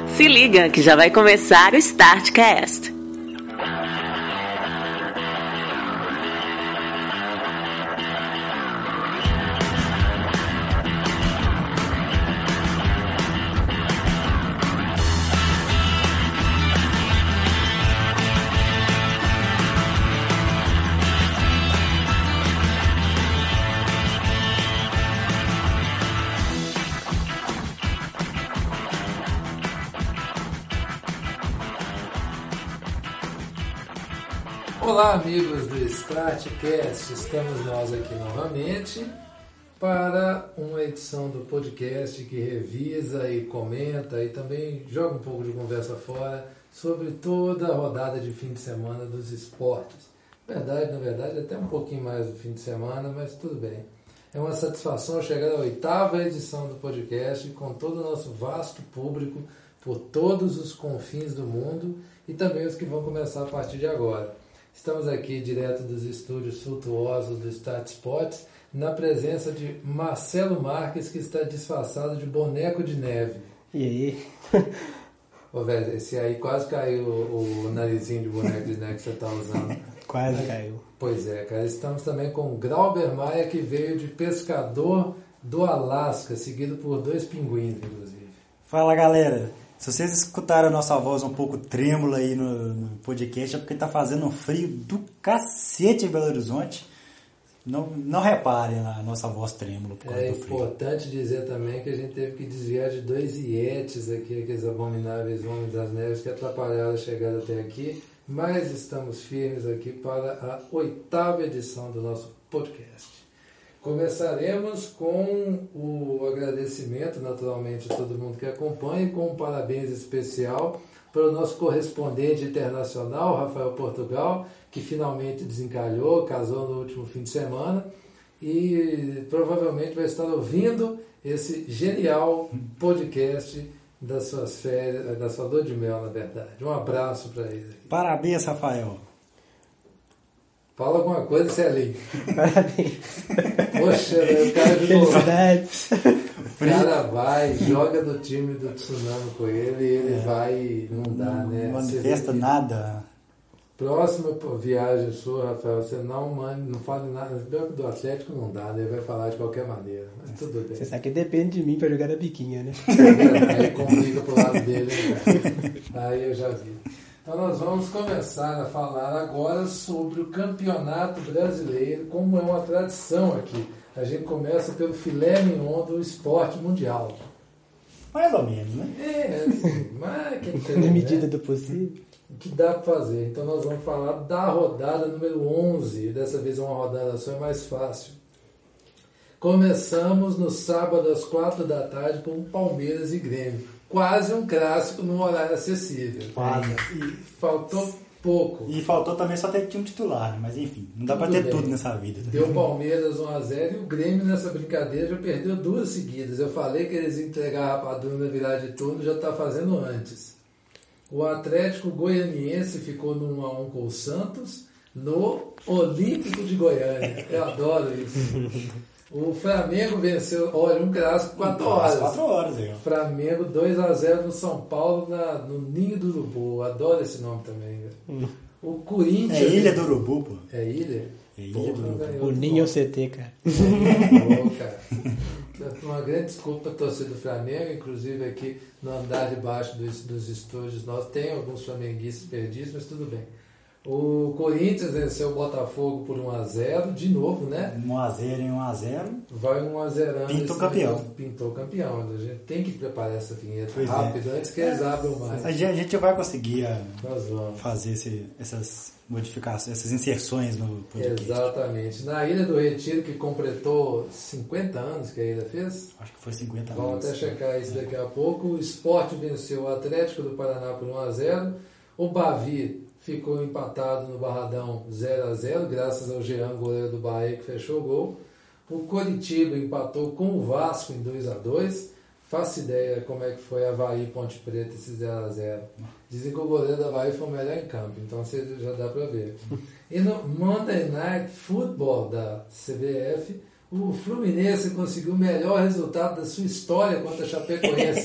Se liga que já vai começar o Startcast. Olá, amigos do Startcast, estamos nós aqui novamente para uma edição do podcast que revisa e comenta e também joga um pouco de conversa fora sobre toda a rodada de fim de semana dos esportes. Na verdade, até um pouquinho mais do fim de semana, mas tudo bem. É uma satisfação chegar à 8ª edição do podcast com todo o nosso vasto público por todos os confins do mundo e também os que vão começar a partir de agora. Estamos aqui direto dos estúdios suntuosos do Start Sports, na presença de Marcelo Marques, que está disfarçado de boneco de neve. E aí? Ô, velho, esse aí quase caiu o narizinho de boneco de neve que você está usando. Quase caiu. Pois é, cara. Estamos também com o Grauber Maia, que veio de pescador do Alasca, seguido por 2 pinguins, inclusive. Fala, galera. Se vocês escutaram a nossa voz um pouco trêmula aí no podcast, é porque tá fazendo um frio do cacete em Belo Horizonte. Não reparem na nossa voz trêmula por causa do frio. É importante dizer também que a gente teve que desviar de 2 ietes aqui, aqueles abomináveis homens das neves que atrapalharam a chegada até aqui, mas estamos firmes aqui para a 8ª edição do nosso podcast. Começaremos com o agradecimento, naturalmente, a todo mundo que acompanha, e com um parabéns especial para o nosso correspondente internacional, Rafael Portugal, que finalmente desencalhou, casou no último fim de semana e provavelmente vai estar ouvindo esse genial podcast das suas férias, da sua lua de mel, na verdade. Um abraço para ele. Parabéns, Rafael. Fala alguma coisa, Celinho. Parabéns. Poxa, o cara de Felicidades. O cara vai, joga do time do Tsunami com ele e ele vai, não dá, né? Não manifesta nada. Próxima viagem sua, Rafael, você não fala nada. Do Atlético não dá, né? Ele vai falar de qualquer maneira. Mas tudo bem. Você sabe que depende de mim pra jogar na biquinha, né? Aí complica pro lado dele, né, cara? Aí eu já vi. Então nós vamos começar a falar agora sobre o Campeonato Brasileiro, como é uma tradição aqui. A gente começa pelo filé mignon do esporte mundial. Mais ou menos, né? Assim, mas que tem, Na medida né? do possível. O que dá para fazer? Então nós vamos falar da rodada número 11. Dessa vez uma rodada só é mais fácil. Começamos no sábado às 4 da tarde com Palmeiras e Grêmio. Quase um clássico num horário acessível. Quase. E faltou pouco. E faltou também só ter time titular, né? Mas enfim, não dá pra ter tudo nessa vida. Deu Palmeiras 1-0 e o Grêmio nessa brincadeira já perdeu 2 seguidas. Eu falei que eles iam entregar a rapadura na virada de turno, já está fazendo antes. O Atlético Goianiense ficou no 1-1 com o Santos no Olímpico de Goiânia. Eu adoro isso. O Flamengo venceu, olha, um clássico 4 horas. 4 horas aí, ó. Flamengo 2-0 no São Paulo, no Ninho do Urubu. Adoro esse nome também. O Corinthians... É Ilha do Urubu, pô. É Ilha? É Ilha do Urubu. O Ninho é o CT, cara. Bom, cara. Uma grande desculpa para a torcida do Flamengo, inclusive aqui no andar de baixo dos estúdios nós tem alguns flamenguistas perdidos, mas tudo bem. O Corinthians venceu o Botafogo por 1-0, de novo, né? 1-0 em 1-0. Vai 1-0. Pintou campeão. Pintou campeão. A gente tem que preparar essa vinheta Pois rápido, antes que eles abram mais. A gente vai conseguir fazer essas modificações, essas inserções no podcast. Exatamente. Na Ilha do Retiro, que completou 50 anos que a ilha fez. Acho que foi 50 anos. Vamos até checar isso daqui a pouco. O Sport venceu o Atlético do Paraná por 1-0. O Bavi ficou empatado no Barradão 0-0, graças ao Jean, goleiro do Bahia, que fechou o gol. O Coritiba empatou com o Vasco em 2-2. Faço ideia como é que foi Avaí e Ponte Preta esse 0-0. Dizem que o goleiro do Avaí foi o melhor em campo, então você já dá para ver. E no Monday Night Football da CBF, o Fluminense conseguiu o melhor resultado da sua história contra a Chapecoense.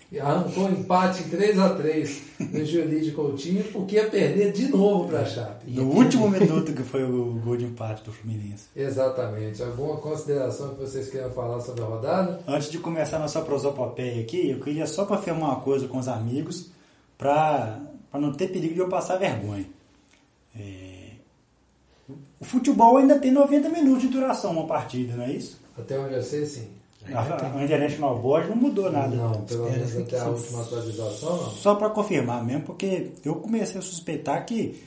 e arrancou um empate 3-3 no Juiz de Coutinho, porque ia perder de novo para a Chape. No último minuto que foi o gol de empate do Fluminense. Exatamente. Alguma consideração que vocês queiram falar sobre a rodada? Antes de começar a nossa prosopopeia aqui, eu queria só confirmar uma coisa com os amigos, para não ter perigo de eu passar vergonha. O futebol ainda tem 90 minutos de duração uma partida, não é isso? Até onde eu sei, sim. A International Board não mudou nada. Não, pelo menos até a última atualização, não. Só para confirmar mesmo, porque eu comecei a suspeitar que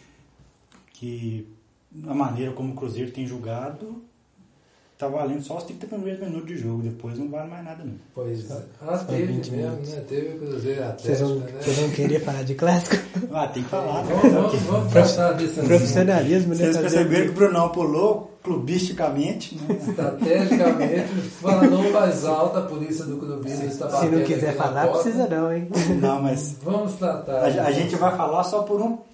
a maneira como o Cruzeiro tem jogado tá valendo só os 30 primeiros minutos de jogo, depois não vale mais nada não. Pois é. Teve mesmo, né? Teve o Cruzeiro Atlético, né? Vocês vão querer falar de clássico? Tem que falar. Vamos tratar disso assim. Profissionalismo, né? Vocês perceberam que o Brunão pulou clubisticamente, né? Estrategicamente, falando mais alta, a polícia do clubismo está batendo. Se não quiser aqui na falar, porta. precisa não, hein? Não, mas Vamos tratar. a gente vai falar só por um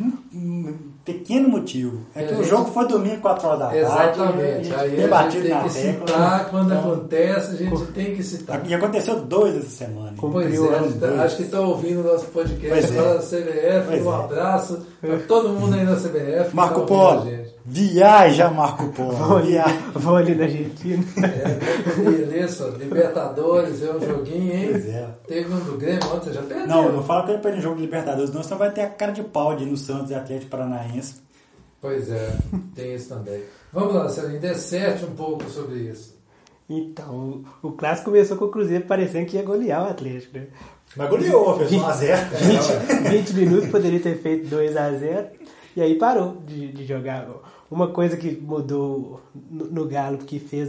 pequeno motivo. É que o jogo foi domingo 4 horas da tarde. Exatamente. Aí a gente Debatido tem na que tecla. citar, quando acontece, a gente tem que citar. E aconteceu 2 essa semana. Pois é, acho que estão ouvindo o nosso podcast Pois é. lá da CBF. Pois Um é. abraço para todo mundo aí da CBF. que Marco tá ouvindo a Polo. gente. Viaja, Marco Polo. Viaja. Vou ali na Argentina. Beleza, Libertadores, é um joguinho, hein? Pois é. Teve um do Grêmio ontem, já perdeu. Não fala que ele perde jogo de Libertadores, não, senão vai ter a cara de pau de ir no Santos e Atlético Paranaense. Pois é, tem isso também. Vamos lá, Celinho, disserte um pouco sobre isso. Então, o clássico começou com o Cruzeiro parecendo que ia golear o Atlético, né? Mas goleou, fez 1x0. 20 minutos poderia ter feito 2-0 e aí parou de jogar. Uma coisa que mudou no Galo, que fez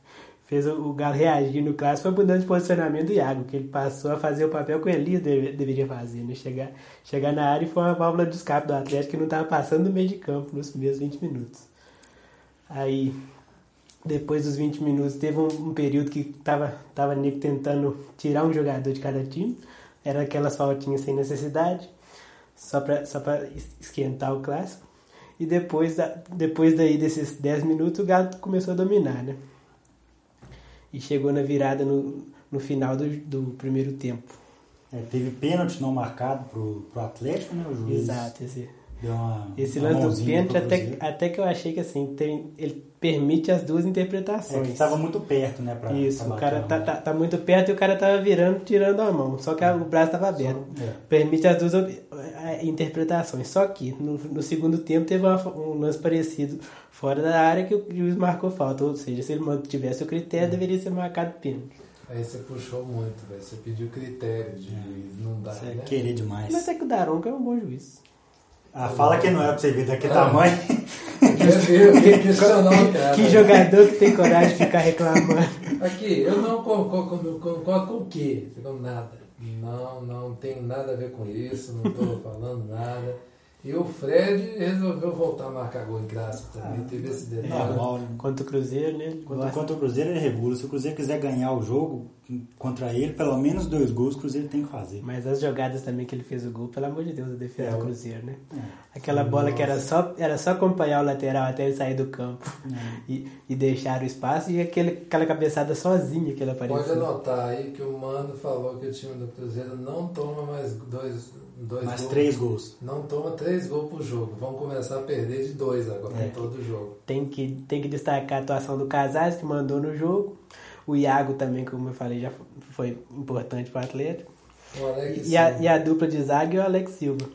o Galo reagir no clássico, foi a mudança de posicionamento do Iago, que ele passou a fazer o papel que o Elias deveria fazer, né? Chegar na área, e foi uma válvula de escape do Atlético que não estava passando do meio de campo nos primeiros 20 minutos. Aí, depois dos 20 minutos, teve um período que tava Nico tentando tirar um jogador de cada time, era aquelas faltinhas sem necessidade, só para esquentar o clássico. E depois daí desses 10 minutos, o Galo começou a dominar, né? E chegou na virada no final do primeiro tempo. Teve pênalti não marcado pro Atlético, né? O juiz. Exato, deu esse uma lance do mãozinha pênalti, pro Cruzeiro. até que eu achei que assim, ele permite as duas interpretações. Que estava muito perto, né? Isso, pra o cara bater a mão. tá muito perto e o cara tava tirando a mão, só que o braço estava aberto. É. Permite as duas interpretações. Só que no segundo tempo teve um lance parecido fora da área que o juiz marcou falta. Ou seja, se ele mantivesse o critério, deveria ser marcado pênalti. Aí você puxou muito, velho. Você pediu critério de juiz, não dá, Você né? querer demais. Mas é que o Daronco é um bom juiz. Fala que não é pra você ver daquele tamanho. Eu queria questionar o cara. Que jogador que tem coragem de ficar reclamando. Aqui, eu não concordo com o quê? Com nada. Não tem nada a ver com isso, não estou falando nada. E o Fred resolveu voltar a marcar gol em clássico também, teve esse detalhe. Normal, né? Contra o Cruzeiro, né? Contra o Cruzeiro ele regula. Se o Cruzeiro quiser ganhar o jogo contra ele, pelo menos 2 gols o Cruzeiro tem que fazer. Mas as jogadas também que ele fez o gol, pelo amor de Deus, a defesa do Cruzeiro, né? É. Aquela bola que era só acompanhar o lateral até ele sair do campo e deixar o espaço, e aquela cabeçada sozinha que ele apareceu. Pode anotar aí que o Mano falou que o time do Cruzeiro não toma mais dois Mais gols. 3 gols. Não toma 3 gols por jogo. Vão começar a perder de 2 agora em todo jogo. Tem que destacar a atuação do Casares, que mandou no jogo. O Iago também, como eu falei, já foi importante para o Atlético. O Alex E a dupla de zaga e o Alex Silva.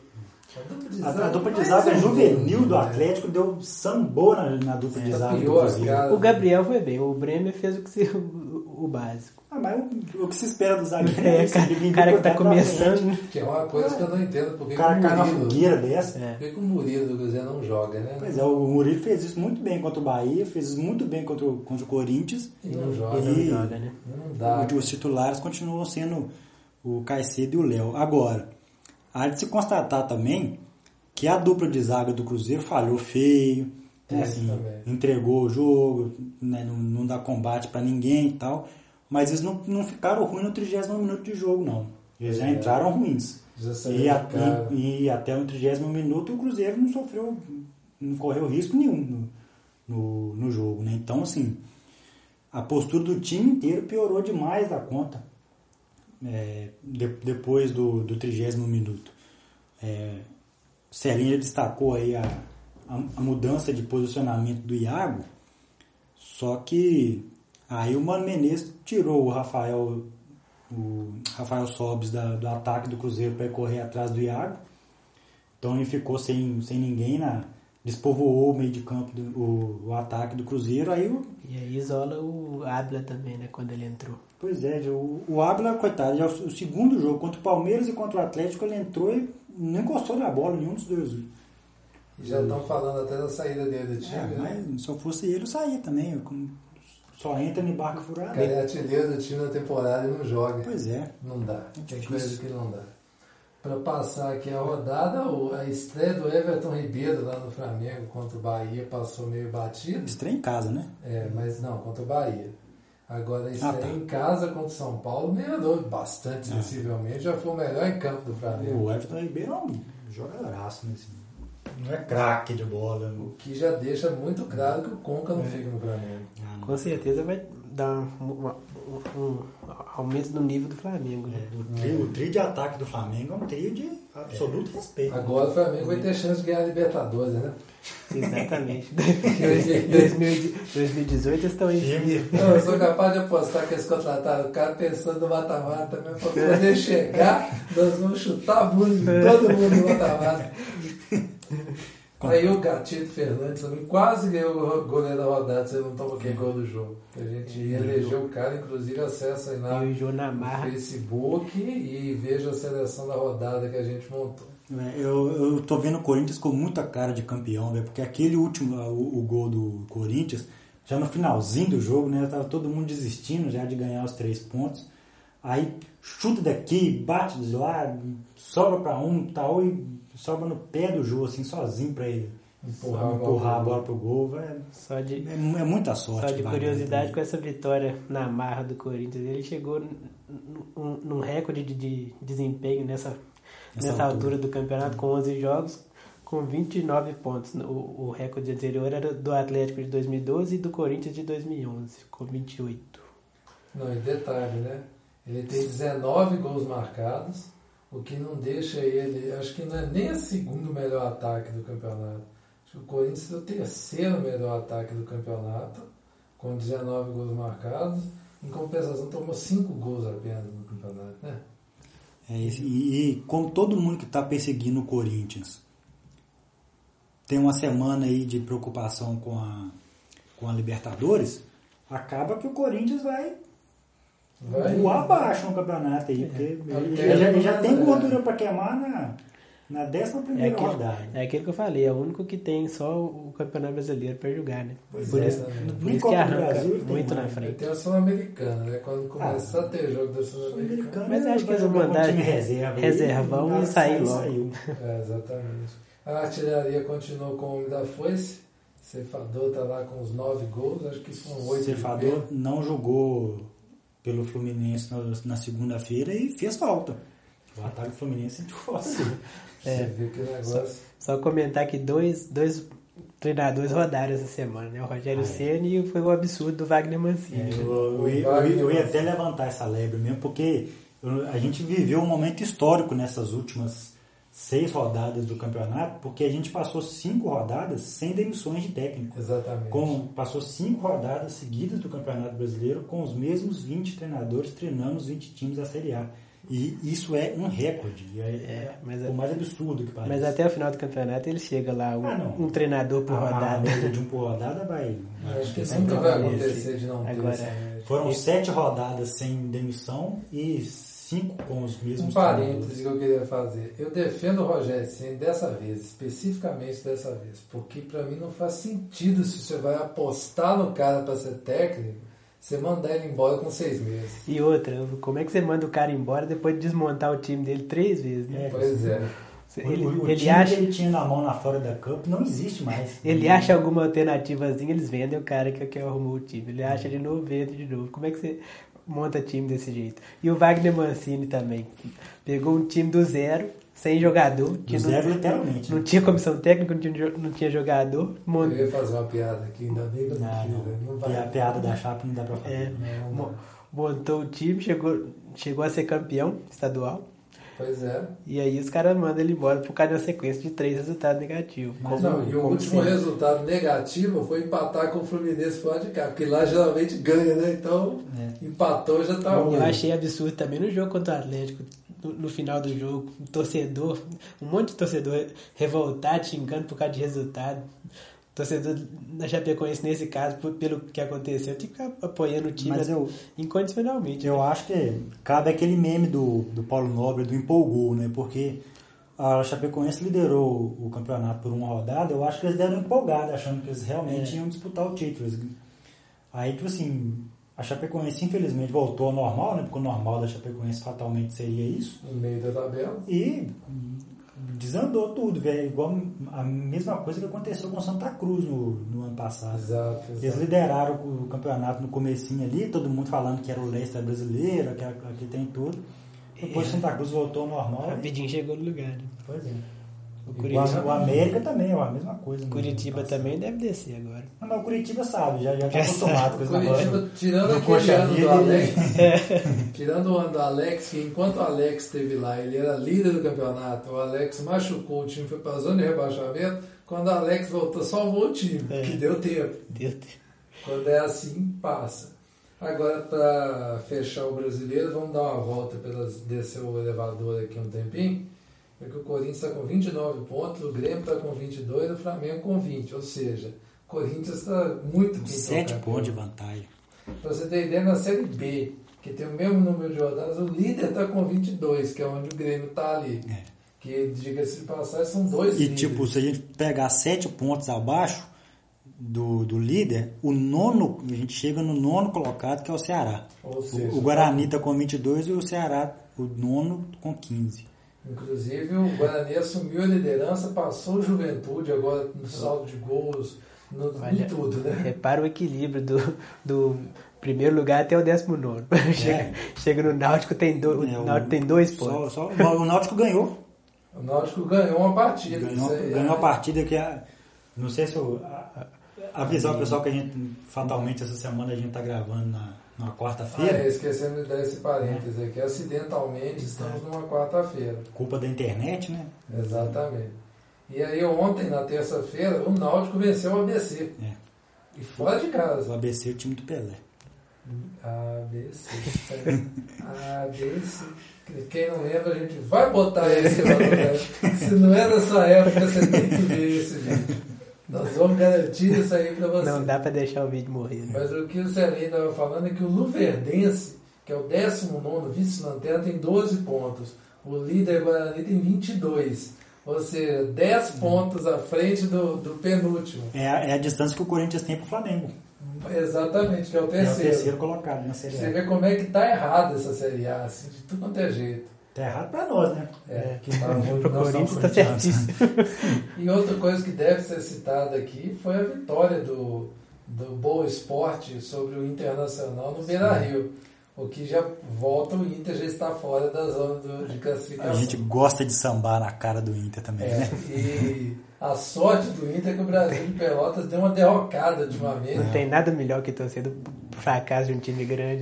A dupla de zaga juvenil do Atlético deu sambô na dupla de zaga do pior, Cruzeiro. cara. O Gabriel foi bem, o Bremer fez o básico. Mas o que se espera do zagueiro O cara que tá começando, né? Que é uma coisa que eu não entendo. Porque O cara cai na fogueira dessa. Por que o Murilo do Cruzeiro não joga, né? Pois é, o Murilo fez isso muito bem contra o Bahia, fez isso muito bem contra o Corinthians. E não joga. Ele não joga, né? Não dá. Os titulares continuam sendo o Caicedo e o Léo. Agora, há de se constatar também que a dupla de zaga do Cruzeiro falhou feio, né, assim, entregou o jogo, né, não dá combate para ninguém e tal. Mas eles não ficaram ruins no 30º minuto de jogo, não. Eles já entraram ruins. E até o 30º minuto o Cruzeiro não correu risco nenhum no jogo, né? Então, assim, a postura do time inteiro piorou demais da conta. depois do 30º minuto. Celinho destacou aí a mudança de posicionamento do Iago, só que aí o Mano Menezes tirou o Rafael Sobis do ataque do Cruzeiro para correr atrás do Iago, então ele ficou sem ninguém, despovoou o meio de campo, o ataque do Cruzeiro. E aí isola o Ábila também, né, quando ele entrou. Pois é, o Ábila, coitado, já o segundo jogo contra o Palmeiras e contra o Atlético, ele entrou e não encostou na bola, nenhum dos dois. Já estão falando até da saída dele do time, né? Mas se eu fosse ele, eu saía também. Só entra no barco furado. O cara é artilheiro do time na temporada e não joga. Pois é. Não dá. Tem coisa que não dá. Para passar aqui a rodada, a estreia do Everton Ribeiro lá no Flamengo contra o Bahia passou meio batido. Estreia em casa, né? Mas não, contra o Bahia. Agora a estreia em casa contra o São Paulo melhorou bastante, sensivelmente. Já foi o melhor em campo do Flamengo. O Everton Ribeiro é um jogadoraço, né? Não é craque de bola. O que já deixa muito claro que o Conca não fica no Flamengo. Com certeza vai dar um aumento no nível do Flamengo. Né? O trio de ataque do Flamengo é um trio de absoluto respeito. Agora o Flamengo vai ter chance de ganhar a Libertadores, né? Exatamente. 2018 eles estão aí. Eu sou capaz de apostar que eles contrataram o cara pensando no mata-mata mesmo. Pra quando ele chegar, nós vamos chutar a bunda de todo mundo no mata-mata. Aí o Gatito Fernandes também quase ganhou o goleiro da rodada, você não toma aquele gol do jogo. A gente elegeu o cara, inclusive acessa aí lá no Facebook e veja a seleção da rodada que a gente montou. Eu tô vendo o Corinthians com muita cara de campeão, velho, porque aquele último, o gol do Corinthians, já no finalzinho do jogo, né, tava todo mundo desistindo já de ganhar os 3 pontos. Aí chuta daqui, bate de lá, sobra pra um tal e sobra no pé do Jô, assim, sozinho pra ele empurrar a bola pro gol, velho. É muita sorte. Só de curiosidade, com essa vitória na marra do Corinthians, ele chegou num recorde de desempenho nessa altura do campeonato, com 11 jogos, com 29 pontos. O recorde anterior era do Atlético de 2012 e do Corinthians de 2011, com 28. Não, e detalhe, né? Ele tem 19 gols marcados, o que não deixa ele... Acho que não é nem o segundo melhor ataque do campeonato. Acho que o Corinthians é o terceiro melhor ataque do campeonato, com 19 gols marcados. Em compensação, tomou 5 gols apenas no campeonato, né? E como todo mundo que está perseguindo o Corinthians tem uma semana aí de preocupação com a Libertadores, acaba que o Corinthians vai voar abaixo no campeonato aí, porque ele já tem gordura para queimar na 11ª rodada. É aquilo que eu falei, é o único que tem só o Campeonato Brasileiro para jogar, né? Por isso que arranca muito na frente. Tem a Sul-Americana, né? Quando começar a ter jogo da Sul-Americana. Mas acho que eles vão mandar reservão e sair logo. Exatamente. A artilharia continuou com o homem da foice. Cefador está lá com os 9 gols, acho que são 8. Cefador não jogou pelo Fluminense na segunda-feira e fez falta. O ataque do Fluminense sentiu fácil. Você viu que negócio. Só comentar que dois treinadores rodaram essa semana, né? O Rogério Ceni e foi o absurdo do Wagner Mancini. Eu ia até levantar essa lebre mesmo, porque a gente viveu um momento histórico nessas últimas 6 rodadas do campeonato, porque a gente passou 5 rodadas sem demissões de técnico. Exatamente. Passou 5 rodadas seguidas do Campeonato Brasileiro com os mesmos 20 treinadores treinando os 20 times da Série A. E isso é um recorde. O mais absurdo que parece. Mas até o final do campeonato ele chega lá, um treinador por rodada. De um por rodada vai. Acho que nunca vai acontecer de não ter. Agora, foram 7 rodadas sem demissão e 5 com os mesmos. Um parêntese que eu queria fazer. Eu defendo o Rogério Ceni dessa vez, especificamente dessa vez, porque para mim não faz sentido se você vai apostar no cara para ser técnico, você mandar ele embora com 6 meses. E outra, como é que você manda o cara embora depois de desmontar o time dele 3 vezes, né? Pois é. Ele time acha que ele tinha na mão na Florida Cup não existe mais. Ele acha alguma alternativazinha, eles vendem o cara que arrumou o time. Ele acha de novo, vende de novo. Como é que você monta time desse jeito? E o Wagner Mancini também. Pegou um time do zero, sem jogador. Zero, literalmente. Não tinha comissão técnica, não tinha jogador. Eu ia fazer uma piada aqui, ainda bem que eu não. A piada da chapa não dá pra fazer. montou o time, chegou a ser campeão estadual. Pois é. E aí os caras mandam ele embora por causa da sequência de 3 resultados negativos. E o último resultado negativo foi empatar com o Fluminense fora de cá, porque lá geralmente ganha, né? Então, empatou já tá ruim. Eu achei absurdo também no jogo contra o Atlético, no final do jogo, um monte de torcedor revoltado, xingando por causa de resultado. Torcedor da Chapecoense, nesse caso, pelo que aconteceu, tem que ficar apoiando o time incondicionalmente. Eu acho que cabe aquele meme do Paulo Nobre, do empolgou, né? Porque a Chapecoense liderou o campeonato por uma rodada, eu acho que eles deram empolgada, achando que eles realmente iam disputar o título. Aí, tipo assim, a Chapecoense infelizmente voltou ao normal, né? Porque o normal da Chapecoense fatalmente seria isso. No meio da tabela. E desandou tudo, velho. Igual a mesma coisa que aconteceu com Santa Cruz no ano passado. Exato. Eles lideraram o campeonato no comecinho ali, todo mundo falando que era o Leicester brasileiro, que aqui tem tudo. Depois Santa Cruz voltou ao normal. Rapidinho chegou no lugar, né? Pois é. O América também é a mesma coisa. Curitiba também deve descer agora. Não, mas o Curitiba sabe, já tá acostumado com esse Curitiba, tirando aquele ano do Alex, tirando o ano do Alex, que enquanto o Alex esteve lá, ele era líder do campeonato, o Alex machucou, o time foi para a zona de rebaixamento, quando o Alex voltou, salvou o time, que deu tempo. Quando é assim, passa. Agora, para fechar o brasileiro, vamos dar uma volta, descer o elevador aqui um tempinho. Porque o Corinthians está com 29 pontos, o Grêmio está com 22 e o Flamengo com 20. Ou seja, o Corinthians está muito... 7 pontos de vantagem. Para você ter ideia, na Série B, que tem o mesmo número de rodadas, o líder está com 22, que é onde o Grêmio está ali. Que, diga-se de passagem, são 2 líderes. E tipo, se a gente pegar 7 pontos abaixo do líder, a gente chega no 9º colocado, que é o Ceará. Ou seja, o Guarani está com 22 e o Ceará, o 9º, com 15. Inclusive, o Guarani assumiu a liderança, passou o Juventude agora no saldo de gols, em tudo, né? Repara o equilíbrio do primeiro lugar até o 19º. Chega no Náutico, o Náutico tem 2 pontos. O Náutico ganhou. O Náutico ganhou uma partida. Ganhou uma partida que não sei se eu avisar o pessoal que a gente, fatalmente, essa semana a gente está gravando na quarta-feira. Esquecemos de dar esse parênteses aqui. Acidentalmente estamos numa quarta-feira. Culpa da internet, né? Exatamente. E aí ontem, na terça-feira, o Náutico venceu o ABC. E fora de casa. O ABC é o time do Pelé. ABC. ABC. Quem não lembra, a gente vai botar esse lá. Se não é da sua época, você tem que ver esse vídeo. Nós vamos garantir isso aí para você. Não dá para deixar o vídeo morrer. Né? Mas o que o Celinho estava falando é que o Luverdense, que é o 19º vice-lanterna, tem 12 pontos. O líder Guarani tem 22. Ou seja, 10 pontos à frente do penúltimo. É a distância que o Corinthians tem para o Flamengo. Exatamente, que é o terceiro. É o terceiro colocado na Série A. Você vê como é que tá errado essa Série A, assim, de tudo quanto é jeito. Tá errado para nós, né? Que tá ruim. Pro Corinthians tá certíssimo. E outra coisa que deve ser citada aqui foi a vitória do Boa Esporte sobre o Internacional no Beira-Rio. O que já volta, o Inter já está fora da zona de classificação. A gente gosta de sambar na cara do Inter também, né? E a sorte do Inter é que o Brasil de Pelotas deu uma derrocada ultimamente. Não tem nada melhor que torcer do fracasso de um time grande.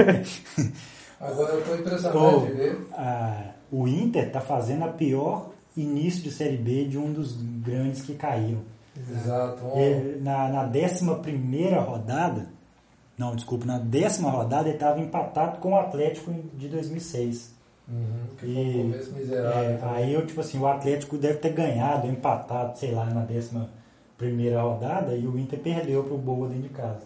Agora eu estou impressionado de ver. O Inter está fazendo a pior início de Série B de um dos grandes que caíram. Exato. Na 11ª rodada, na 10ª rodada ele estava empatado com o Atlético de 2006. Que foi um começo miserável. Aí o Atlético deve ter ganhado, empatado, sei lá, na 11ª rodada, e o Inter perdeu para o Boa dentro de casa.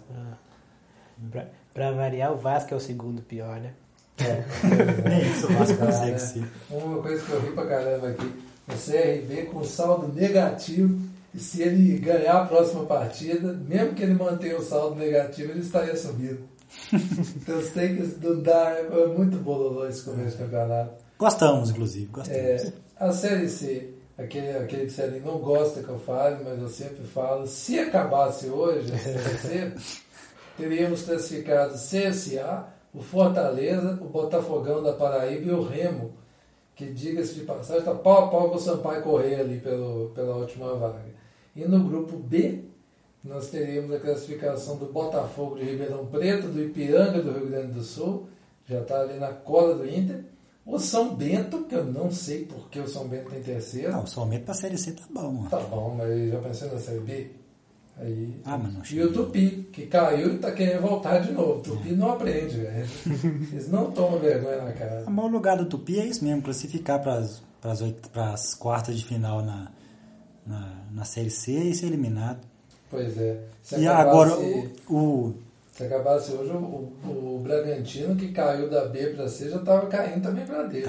Para variar, o Vasco é o segundo pior, né? Nem isso o Vasco consegue ser. Uma coisa que eu ri pra caramba aqui, o CRB com saldo negativo, e se ele ganhar a próxima partida, mesmo que ele mantenha o saldo negativo, ele estaria subindo. Então você tem que dar, é muito bololô esse começo do campeonato. Gostamos, inclusive, gostamos. A Série C, aquele que você não gosta que eu fale, mas eu sempre falo, se acabasse hoje a Série C, teríamos classificado CSA, o Fortaleza, o Botafogão da Paraíba e o Remo, que, diga-se de passagem, está pau a pau com o Sampaio Corrêa ali pela última vaga. E no grupo B, nós teríamos a classificação do Botafogo de Ribeirão Preto, do Ipiranga do Rio Grande do Sul, já está ali na cola do Inter. O São Bento, que eu não sei por que o São Bento tem terceiro. Não, o São Bento para a Série C tá bom, mano. Tá bom, mas já pensei na Série B. Aí, mas não e chega. o Tupi, que caiu e tá querendo voltar de novo. O Tupi não aprende, velho. Eles não tomam vergonha na cara. O maior lugar do Tupi é isso mesmo, classificar para as quartas de final na Série C e ser eliminado. Pois é. E agora Se acabasse hoje, o Bragantino, que caiu da B para C, já estava caindo também para D.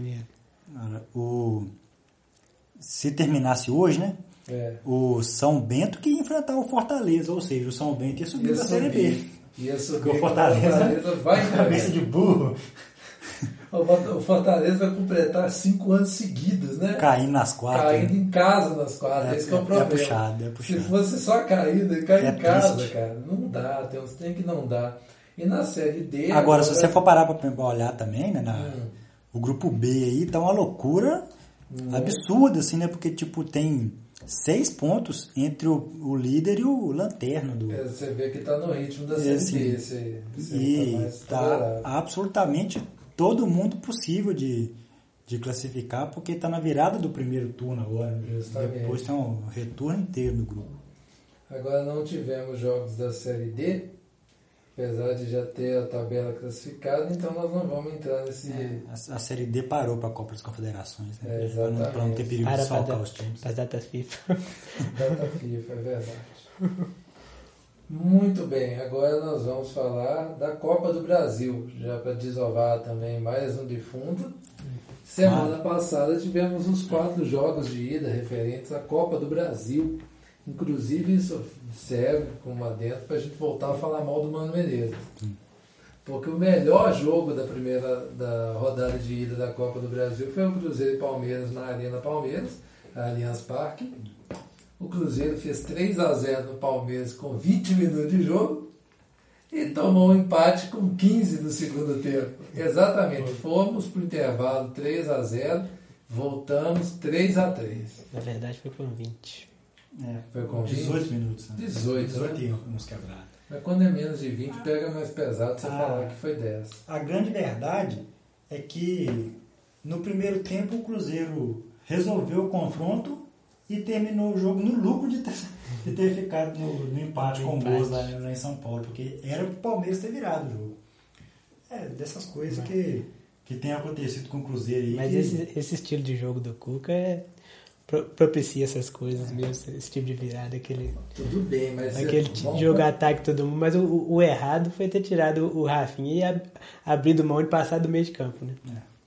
Se terminasse hoje, né? O São Bento que ia enfrentar o Fortaleza, ou seja, o São Bento ia subir para a Série B. Ia subir. Porque o Fortaleza vai cabeça de burro. O Fortaleza vai completar 5 anos seguidos, né? Caindo nas quartas. Caindo em casa nas quartas. Esse que é o problema. É puxado. Se fosse só caída e cair em casa, triste. cara, não dá. Tem que não dar. E na Série D... Agora, se você for parar para olhar também, né? O grupo B aí tá uma loucura absurda, assim, né? Porque, tipo, tem 6 pontos entre o líder e o lanterna do... Você vê que tá no ritmo da Série B. E tá absolutamente todo mundo possível de classificar, porque tá na virada do primeiro turno agora. Justamente. Depois tem um retorno inteiro do grupo. Agora não tivemos jogos da Série D, apesar de já ter a tabela classificada, então nós não vamos entrar nesse... A Série D parou para a Copa das Confederações, né? Exatamente. Para não ter perigo de saltar os times. As datas FIFA. Data FIFA, é verdade. Muito bem, agora nós vamos falar da Copa do Brasil, já para desovar também mais um defunto. Semana passada tivemos os 4 jogos de ida referentes à Copa do Brasil. Inclusive isso serve como adentro para a gente voltar a falar mal do Mano Menezes. Porque o melhor jogo da rodada de ida da Copa do Brasil foi o Cruzeiro e Palmeiras na Arena Palmeiras, a Allianz Parque. O Cruzeiro fez 3-0 no Palmeiras com 20 minutos de jogo e tomou um empate com 15 no segundo tempo. Exatamente, fomos para o intervalo 3-0, voltamos 3-3. Na verdade foi com 20. Foi com 18 minutos. Né? 18 e uns quebrados. Mas quando é menos de 20 pega mais pesado você falar que foi 10. A grande verdade é que no primeiro tempo o Cruzeiro resolveu o confronto e terminou o jogo no lucro de ter ficado no empate com gols lá em São Paulo, porque era o Palmeiras ter virado o jogo. Dessas coisas que tem acontecido com o Cruzeiro aí. Mas esse estilo de jogo do Cuca propicia essas coisas mesmo, esse tipo de virada, Tudo bem, mas aquele jogo ataque todo mundo, mas o errado foi ter tirado o Rafinha e abrido mão de passar do meio de campo, né?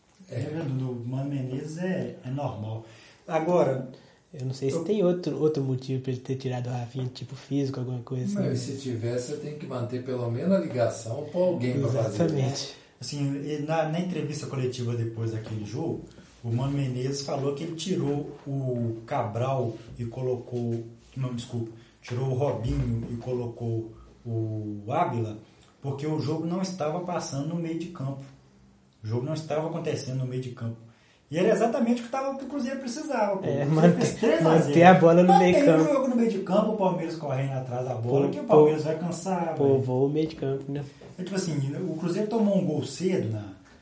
Do Mano Menezes é normal. Agora, eu não sei se tem outro motivo para ele ter tirado o Rafinha, tipo físico, alguma coisa assim. Mas se tiver, você tem que manter pelo menos a ligação com alguém para fazer. Exatamente. Assim, na entrevista coletiva depois daquele jogo, o Mano Menezes falou que ele tirou o Cabral e colocou... Não, desculpa. Tirou o Robinho e colocou o Ábila, porque o jogo não estava passando no meio de campo. O jogo não estava acontecendo no meio de campo. E era exatamente o que o Cruzeiro precisava. Manter a bola no meio de campo. O jogo no meio de campo, o Palmeiras correndo atrás da bola, que o Palmeiras vai cansar. Povoou o meio de campo, né? Tipo assim, o Cruzeiro tomou um gol cedo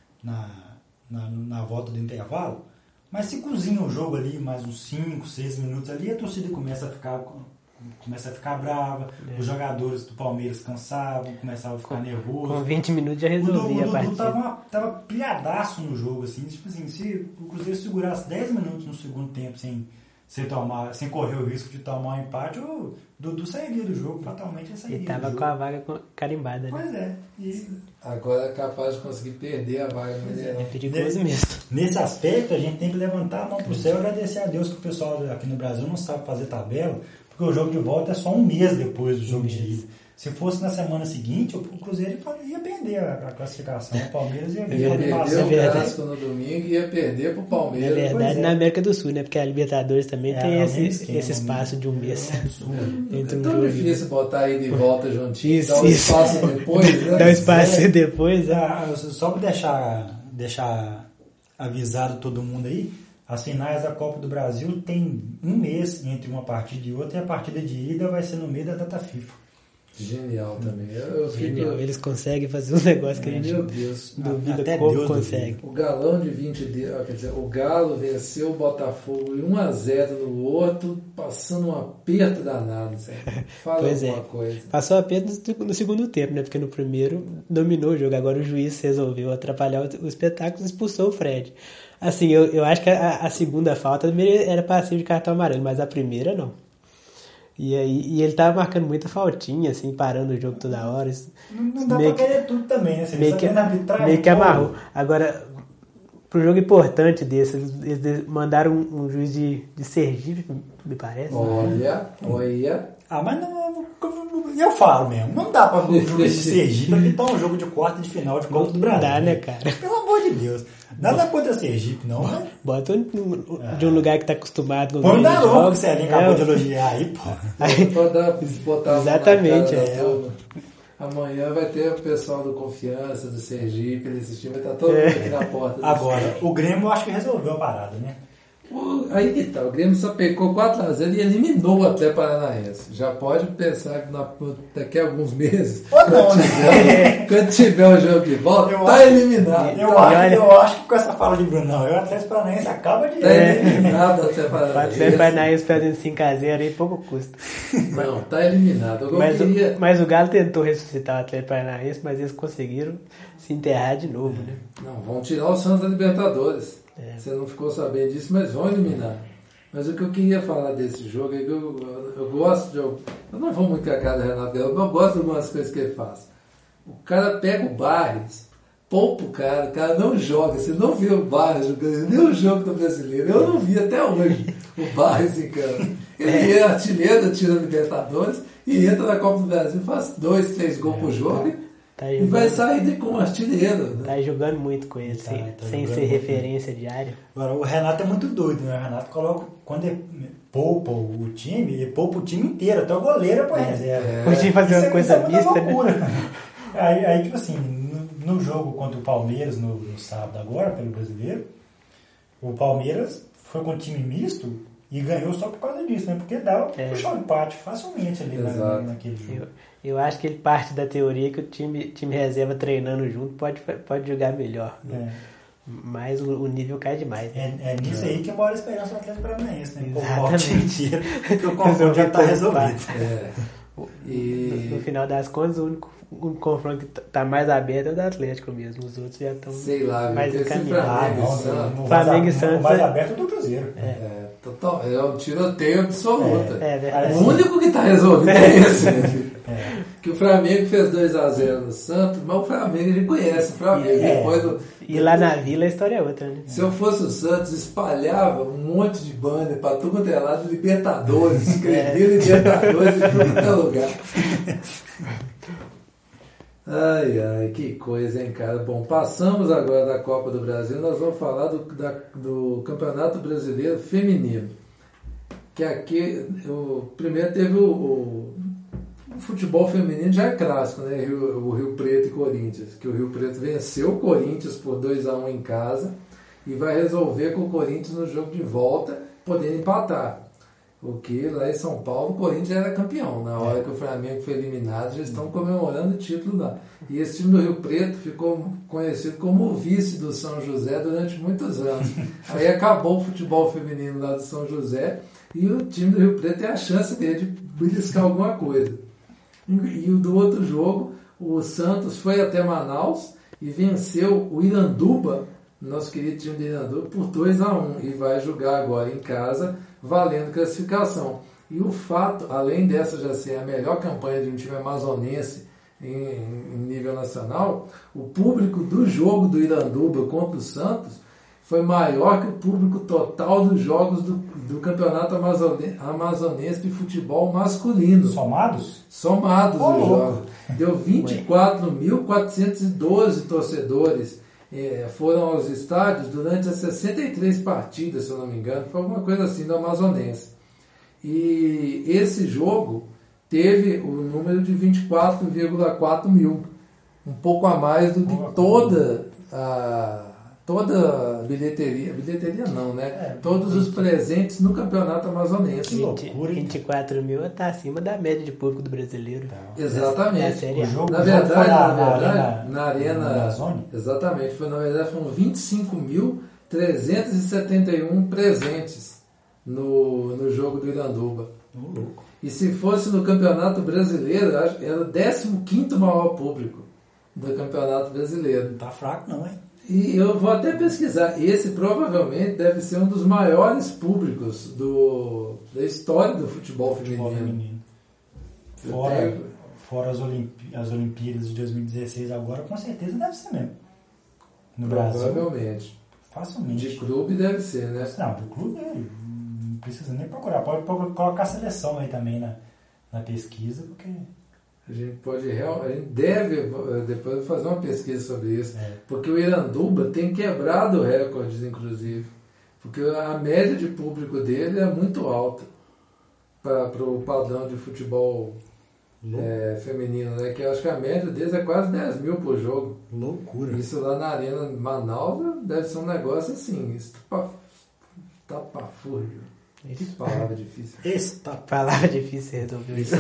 na volta do intervalo, mas se cozinha o jogo ali mais uns 5, 6 minutos ali, a torcida começa a ficar brava, os jogadores do Palmeiras cansavam, começavam a ficar nervosos. Com 20 minutos já resolvia a partida. O Dudu tava pilhadaço no jogo, assim, tipo assim, se o Cruzeiro segurasse 10 minutos no segundo tempo sem correr o risco de tomar um empate, o Dudu sairia do jogo, fatalmente ele sairia. Ele tava com a vaga carimbada, né? Pois é. Agora é capaz de conseguir perder a vaga no Mineirão. É perigoso mesmo. Nesse aspecto, a gente tem que levantar a mão pro céu e agradecer a Deus que o pessoal aqui no Brasil não sabe fazer tabela, porque o jogo de volta é só um mês depois do jogo de ida. Se fosse na semana seguinte, o Cruzeiro ia perder a classificação. O Palmeiras ia perder o clássico no domingo e ia perder pro Palmeiras. Na verdade, na América do Sul, né? Porque a Libertadores também tem esse espaço de um mês. É tão difícil botar aí de volta juntinho, dar um espaço depois, né? Dar um espaço depois, Só para deixar avisado todo mundo aí, As finais da Copa do Brasil tem um mês entre uma partida e outra, e a partida de ida vai ser no meio da data FIFA. Genial também. Genial. Eles conseguem fazer um negócio que a gente meu Deus. duvida Até como Deus consegue. O galão de 20 dias, quer dizer, o Galo venceu o Botafogo em 1-0 no outro, passando um aperto danado. Fala Pois alguma coisa. Passou apenas no segundo tempo, né? Porque no primeiro dominou o jogo. Agora o juiz resolveu atrapalhar o espetáculo e expulsou o Fred. Assim, eu acho que a segunda falta era passivo de cartão amarelo, mas a primeira não. E ele tava marcando muita faltinha, assim, parando o jogo toda hora. Não dá pra querer tudo também, né? Você meio que amarrou. Agora, pro jogo importante desse, eles mandaram um juiz de Sergipe, me parece. Olha. Mas não, eu falo mesmo, não dá pra um jogo de Sergipe pintar um jogo de quarta de final de Copa do Brasil. Não dá, né, cara? Pelo amor de Deus. Nada contra Sergipe, não. Mas... Bota de um lugar que tá acostumado com põe o Daronco, que você acabou de elogiar aí, pô. Botar exatamente, Amanhã vai ter o pessoal do Confiança, do Sergipe, desse time, vai estar todo mundo aqui na porta. Agora, o Grêmio eu acho que resolveu a parada, né? Aí que tá, o Grêmio só pecou 4-0 e eliminou o Atlético Paranaense. Já pode pensar que daqui a alguns meses, quando tiver o jogo de volta, tá eliminado. Eu acho que com essa fala de Brunão, o Atlético Paranaense acaba de... Tá eliminado o Atlético Paranaense. O Atlético Paranaense perdendo 5-0 aí, pouco custa. Não, tá eliminado. Mas o Galo tentou ressuscitar o Atlético Paranaense, mas eles conseguiram se enterrar de novo, né? Não, vão tirar o Santos da Libertadores. Você não ficou sabendo disso, mas vão eliminar. Mas o que eu queria falar desse jogo é que eu gosto de... Eu não vou muito com a cara do Renato Gaúcho, mas eu gosto de algumas coisas que ele faz. O cara pega o Barres, poupa o cara não joga. Você não vê o Barres jogando nem o jogo do Brasileiro. Eu não vi até hoje o Barres em campo. Ele é artilheiro, tira a Libertadores e entra na Copa do Brasil, faz 2, 3 gols por jogo. E vai sair como artilheiro. Né? Tá jogando muito com ele, sem ser referência diária. Agora, o Renato é muito doido, né? O Renato coloca, quando ele poupa o time, ele poupa o time inteiro, até o goleiro põe reserva. Podia fazer uma coisa mista, né? Aí, tipo assim, no jogo contra o Palmeiras, no sábado agora, pelo Brasileiro, o Palmeiras foi com um time misto e ganhou só por causa disso, né? Porque dava pra puxar o empate facilmente ali naquele jogo. Eu acho que ele parte da teoria que o time reserva treinando junto pode jogar melhor. Né? Mas o nível cai demais. Né? É nisso aí que mora a esperança do Atlético Paranaense, né? Exatamente. Porque o confronto já está resolvido. No final das contas, o único confronto que tá mais aberto é o do Atlético mesmo. Os outros já estão mais encaminhados. Flamengo e Santos. O mais aberto é do Cruzeiro. Total, é um tiroteio absoluto. O único que está resolvido é esse. Que o Flamengo fez 2-0 no Santos, mas o Flamengo, ele conhece o Flamengo. E lá na Vila a história é outra, né? Se eu fosse o Santos, espalhava um monte de banner para tudo quanto é lado, Libertadores, escrevia Libertadores em tudo quanto é lugar. Ai, que coisa, hein, cara. Bom, passamos agora da Copa do Brasil, nós vamos falar do Campeonato Brasileiro Feminino. Que aqui, primeiro teve o futebol feminino já é clássico, né? O Rio Preto e Corinthians. Que o Rio Preto venceu o Corinthians por 2-1 em casa e vai resolver com o Corinthians no jogo de volta, podendo empatar. Porque lá em São Paulo o Corinthians era campeão. Na hora que o Flamengo foi eliminado, já estão comemorando o título lá. E esse time do Rio Preto ficou conhecido como o vice do São José durante muitos anos. Aí acabou o futebol feminino lá do São José e o time do Rio Preto tem a chance dele de beliscar alguma coisa. E do outro jogo, o Santos foi até Manaus e venceu o Iranduba, nosso querido time de Iranduba, por 2-1 e vai jogar agora em casa, valendo classificação. E o fato, além dessa já ser a melhor campanha de um time amazonense em nível nacional, o público do jogo do Iranduba contra o Santos foi maior que o público total dos jogos do Campeonato Amazonense de Futebol Masculino. Somados? Somados os jogos. Deu 24.412 torcedores foram aos estádios durante as 63 partidas, se eu não me engano. Foi alguma coisa assim do Amazonense. E esse jogo teve o número de 24,4 mil. Um pouco a mais do que toda a bilheteria não, né? Todos os presentes no campeonato amazonense. Que loucura, hein? 24 mil está acima da média de público do brasileiro. Exatamente. Série A. Na verdade, na Arena Arena, exatamente, foram 25.371 presentes no jogo do Iranduba. Louco. E se fosse no Campeonato Brasileiro, era o 15º maior público do Campeonato Brasileiro. Não tá fraco não, hein? E eu vou até pesquisar. Esse provavelmente deve ser um dos maiores públicos da história do futebol feminino. Fora as Olimpíadas de 2016 agora, com certeza deve ser mesmo. No Brasil. Provavelmente. Facilmente. De clube deve ser, né? Não, de clube não precisa nem procurar. Pode colocar a seleção aí também na pesquisa, porque... A gente deve depois fazer uma pesquisa sobre isso. Porque o Iranduba tem quebrado recordes, inclusive. Porque a média de público dele é muito alta para o padrão de futebol feminino, né? Que eu acho que a média deles é quase 10 mil por jogo. Loucura. Isso lá na Arena Manaus deve ser um negócio assim, estapafúrdio. Palavra difícil. Palavra difícil, resolveu isso.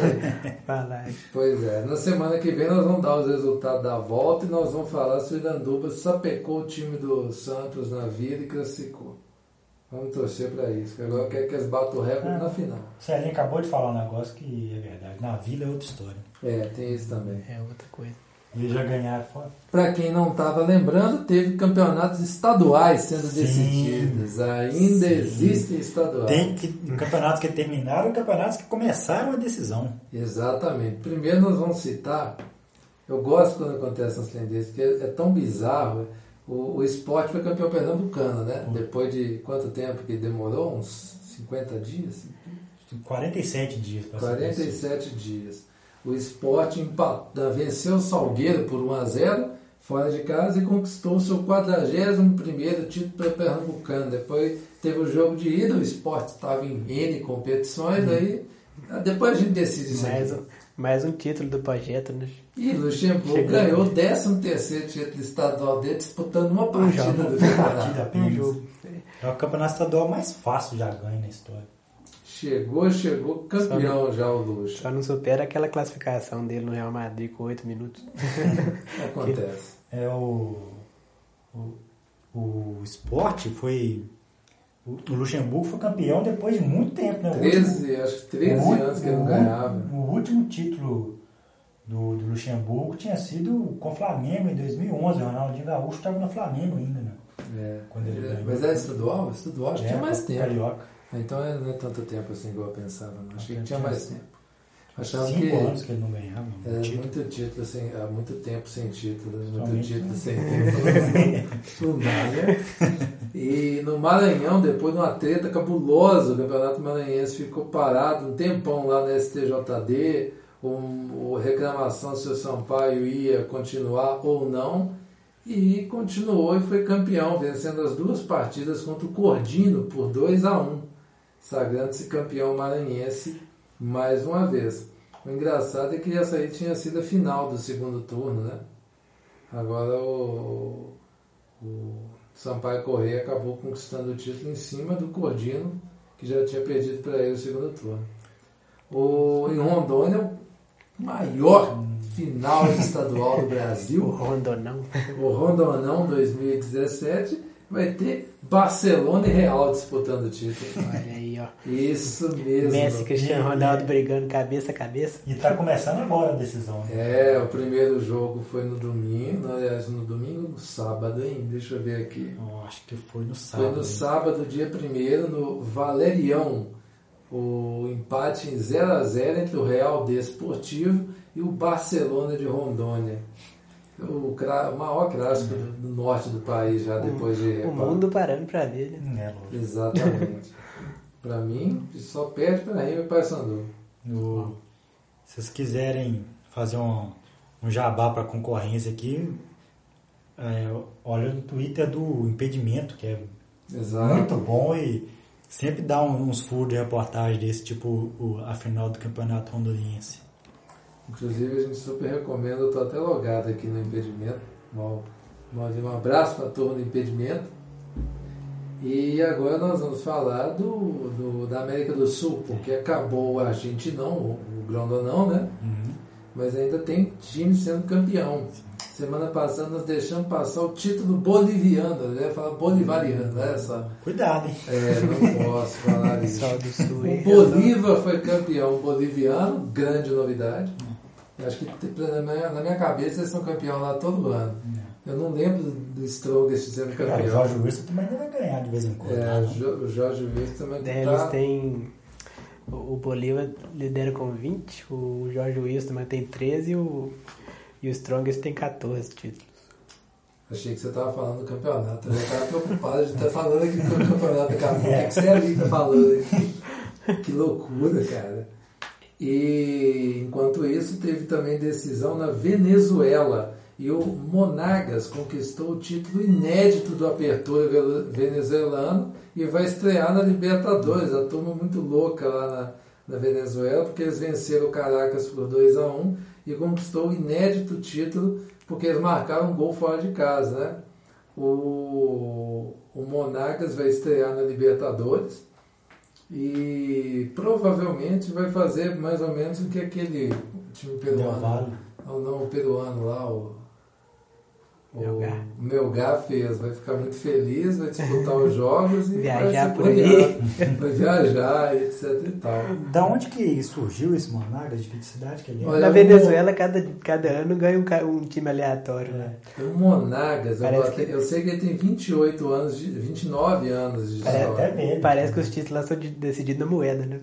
Pois é, na semana que vem nós vamos dar os resultados da volta e nós vamos falar se o Iranduba sapecou o time do Santos na vida e classificou. Vamos torcer para isso, que agora quer que eles batam o recorde na final. O Celinho acabou de falar um negócio que é verdade. Na Vila é outra história. Tem isso também. É outra coisa. Eles já ganharam fora. Para quem não estava lembrando, teve campeonatos estaduais sendo decididos. Ainda existem estaduais. Tem campeonatos que terminaram e campeonatos que começaram a decisão. Exatamente. Primeiro nós vamos citar, eu gosto quando acontece uns trem desses, porque é tão bizarro. O Sport foi campeão pernambucano, né? Depois de quanto tempo que demorou? Uns 50 dias? 47 dias. 47 dias. O Sport venceu o Salgueiro por 1-0 fora de casa e conquistou o seu 41º título pernambucano. Depois teve o jogo de ida, o Sport estava em N competições, aí depois a gente decide isso aqui. Mais um título do projeto, né? E Luxemburgo ganhou o 13º título estadual dele, disputando uma partida do campeonato. É o campeonato estadual mais fácil já ganha na história. Chegou campeão já o Luxo. Só não supera aquela classificação dele no Real Madrid com 8 minutos. Acontece. O Sport foi... O Luxemburgo foi campeão depois de muito tempo, né? Acho que 13 anos que ele não ganhava. O último título do Luxemburgo tinha sido com o Flamengo em 2011. O Ronaldinho Gaúcho estava no Flamengo ainda, né? Quando ele ganhou. Mas é estadual? Estadual acho que tinha mais tempo. Carioca. Então não é tanto tempo assim igual eu pensava. Não. Achei que tinha mais tempo. Achava 5 anos que ele não ganhava. Muito título há muito tempo sem título. Muito título sem tempo. Não dá, né? E no Maranhão, depois de uma treta cabulosa, o Campeonato Maranhense ficou parado um tempão lá no STJD, reclamação se o Sampaio ia continuar ou não, e continuou e foi campeão, vencendo as 2 partidas contra o Cordino por 2-1, sagrando-se campeão maranhense mais uma vez. O engraçado é que essa aí tinha sido a final do segundo turno, né? Agora o Sampaio Corrêa acabou conquistando o título em cima do Cordino, que já tinha perdido para ele o segundo turno. Em Rondônia, o maior final estadual do Brasil. O Rondonão. O Rondonão 2017 vai ter Barcelona e Real disputando o título. Olha aí, ó. Isso mesmo. Messi e Cristiano Ronaldo brigando cabeça a cabeça. E tá começando agora a decisão. Né? O primeiro jogo foi no domingo, aliás, no sábado, hein? Deixa eu ver aqui. Acho que foi no sábado. Foi no sábado, dia 1º, no Valerião. O empate em 0-0 entre o Real Desportivo e o Barcelona de Rondônia. O maior clássico do norte do país, já depois de... O mundo parando pra ver, né? Exatamente. Pra mim, só perde pra Remo e Paysandu. Se vocês quiserem fazer um jabá pra concorrência aqui, olha no Twitter do Impedimento, que é muito bom e sempre dá uns furos de reportagem desse, tipo a final do Campeonato Rondoniense. Inclusive, a gente super recomenda, eu tô até logado aqui no Impedimento, Um abraço para a turma do impedimento. E agora nós vamos falar da América do Sul, porque acabou o Argentinão, o Grondonão, né? Uhum. Mas ainda tem time sendo campeão. Semana passada nós deixamos passar o título boliviano, eu ia falar bolivariano, né? Cuidado, hein? Não posso falar isso. Pessoal do Sul, O Bolívar foi campeão boliviano, grande novidade. Eu acho que na minha cabeça eles são campeão lá todo ano. Eu não lembro do Strongest sendo campeão. O Jorge Wilson também deve ganhar de vez em quando. O Jorge Wilson também Eles têm... O Bolívar lidera com 20, o Jorge Wilson também tem 13 e o Strongest tem 14 títulos. Achei que você estava falando do campeonato. Eu já estava preocupado de estar falando aqui do campeonato. Daqui a pouco é que você ali está falando aqui. Que loucura, cara. E enquanto isso, teve também decisão na Venezuela. E o Monagas conquistou o título inédito do Apertura venezuelano e vai estrear na Libertadores. A turma muito louca lá na Venezuela, porque eles venceram o Caracas por 2-1 e conquistou o inédito título, porque eles marcaram um gol fora de casa, né? O Monagas vai estrear na Libertadores e provavelmente vai fazer mais ou menos o que aquele time peruano, o peruano lá, o Melgar fez. Vai ficar muito feliz, vai disputar os jogos e viajar por aí. Vai viajar, etc e tal. Da onde que surgiu esse Monagas? De que cidade que ele é? Olha, Na Venezuela, cada ano ganha um time aleatório, né? O Monagas, eu sei que ele tem 29 anos de história. Parece que os títulos lá são decididos na moeda, né?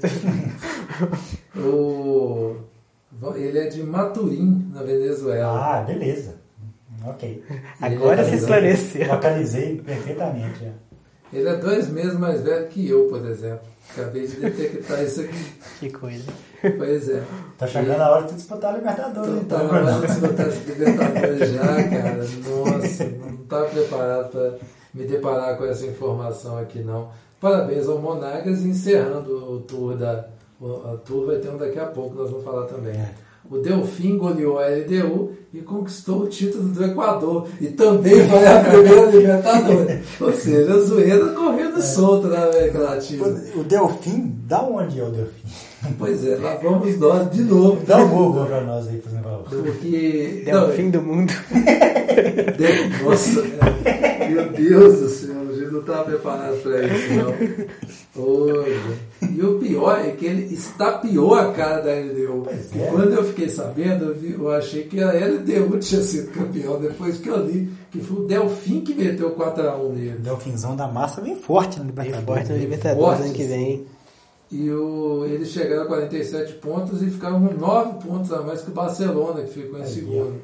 Ele é de Maturim, na Venezuela. Ah, beleza. Ok. Agora se esclareceu. Localizei perfeitamente. Ele é 2 meses mais velho que eu, por exemplo. Acabei de detectar isso aqui. Que coisa. Pois é. Tá chegando a hora de disputar a Libertadores. Tá na hora de disputar a Libertadores já, cara. Nossa, não estava preparado para me deparar com essa informação aqui, não. Parabéns ao Monagas, encerrando o tour a tour vai ter um daqui a pouco, nós vamos falar também. O Delfim goleou a LDU e conquistou o título do Equador. E também vai a primeira Libertadores. Ou seja, a zoeira correndo solta na América Latina. O Delfim, da onde é o Delfim? Pois é, lá vamos nós de novo. Dá um Google pra nós aí, por exemplo. Porque... Delfim do mundo. Nossa, meu Deus do céu, a gente não estava preparado para isso, não. Hoje. E o pior é que ele estapeou a cara da LDU. E quando eu fiquei sabendo, eu achei que a LDU tinha sido campeão, depois que eu li que foi o Delfim que meteu 4-1 nele. O Delfinzão da massa vem forte na Libertadores. Bem forte na Libertadores ano que vem. E eles chegaram a 47 pontos e ficaram com 9 pontos a mais que o Barcelona, que ficou em segundo.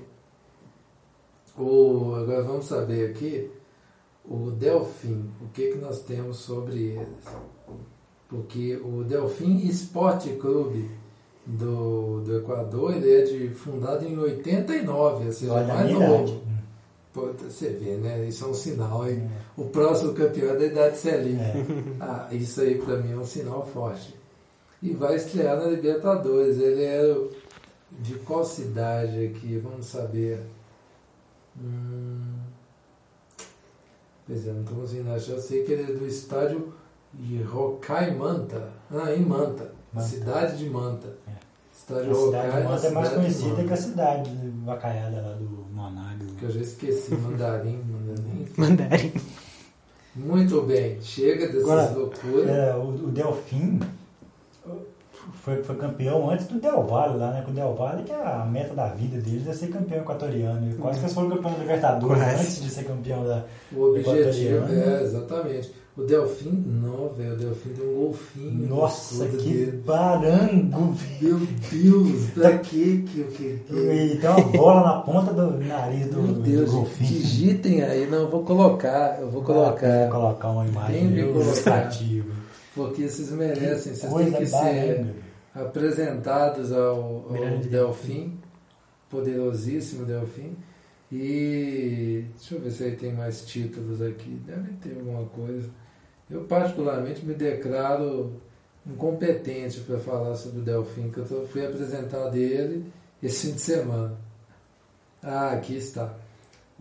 Agora vamos saber aqui, o Delfim, o que nós temos sobre eles. Porque o Delfim Esporte Clube do Equador, ele é fundado em 89, ou seja, mais novo. Você vê, né? Isso é um sinal, hein? O próximo campeão é da idade Celinha. Isso aí pra mim é um sinal forte. E vai estrear na Libertadores. Ele é de qual cidade aqui? Vamos saber. Pois é, não estou conseguindo achar. Eu sei que ele é do estádio Rocaimanta. Em Manta. Cidade de Manta. Estádio Rocaimanta. A cidade de Manta é mais conhecida que a cidade vacaiada lá do Monagas. Que eu já esqueci. Mandarim. Muito bem. Chega dessas loucuras. O Delfim foi campeão antes do Del Valle lá, né? Com o Del Valle, que a meta da vida deles é ser campeão equatoriano. E quase que eles foram campeão da Libertadores antes de ser campeão da O objetivo exatamente. O Delfim, não, velho. O Delfim tem um golfinho. Nossa, que barango! Meu Deus, pra que E tem uma bola na ponta do nariz do golfinho. Digitem aí, não, eu vou colocar. Vou colocar uma imagem ilustrativa. Porque vocês merecem, vocês têm que ser apresentados ao Delfim, poderosíssimo Delfim. E deixa eu ver se aí tem mais títulos aqui. Deve ter alguma coisa. Eu particularmente me declaro incompetente para falar sobre o Delfim, que eu fui apresentado ele esse fim de semana. Aqui está.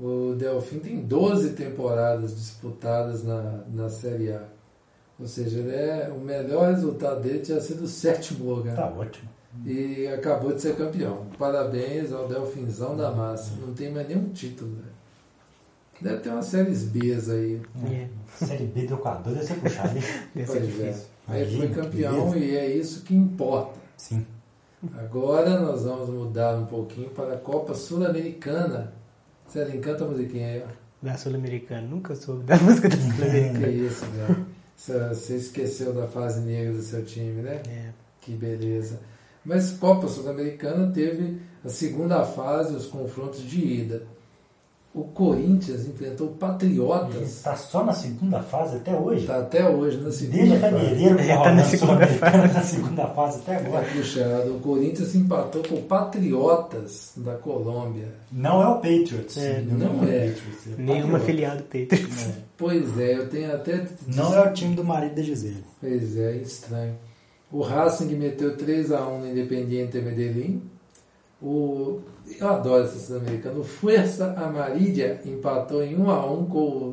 O Delfim tem 12 temporadas disputadas na Série A. Ou seja, o melhor resultado dele tinha sido o 7º lugar. Tá ótimo. E acabou de ser campeão. Parabéns ao Delfinzão da Massa. Não tem mais nenhum título, né? Deve ter umas séries B's aí. Série B do Equador deve ser puxado, hein? Deve ser Pois é. difícil. Ele foi campeão e é isso que importa. Sim. Agora nós vamos mudar um pouquinho para a Copa Sul-Americana. Você encanta a musiquinha aí, ó. Da Sul-Americana. Nunca soube da música da Que Sul-Americana. isso, velho. Você esqueceu da fase negra do seu time, né? É. Que beleza. Mas Copa Sul-Americana teve a segunda fase, os confrontos de ida. O Corinthians enfrentou o Patriotas. Está só na segunda fase até hoje? Está até hoje na segunda Desde fase. fevereiro, Tá na segunda fase. na segunda fase até agora. Puxado. O Corinthians empatou com o Patriotas da Colômbia. Não é o Patriots. Não é. Patriots, Nenhuma filial do Patriots. Pois é, eu tenho até... Não é o time do marido da Gisele. Pois é, estranho. O Racing meteu 3-1 no Independiente Medellín. Eu adoro esse sul-americano. O Fuerza Amarilla empatou em 1-1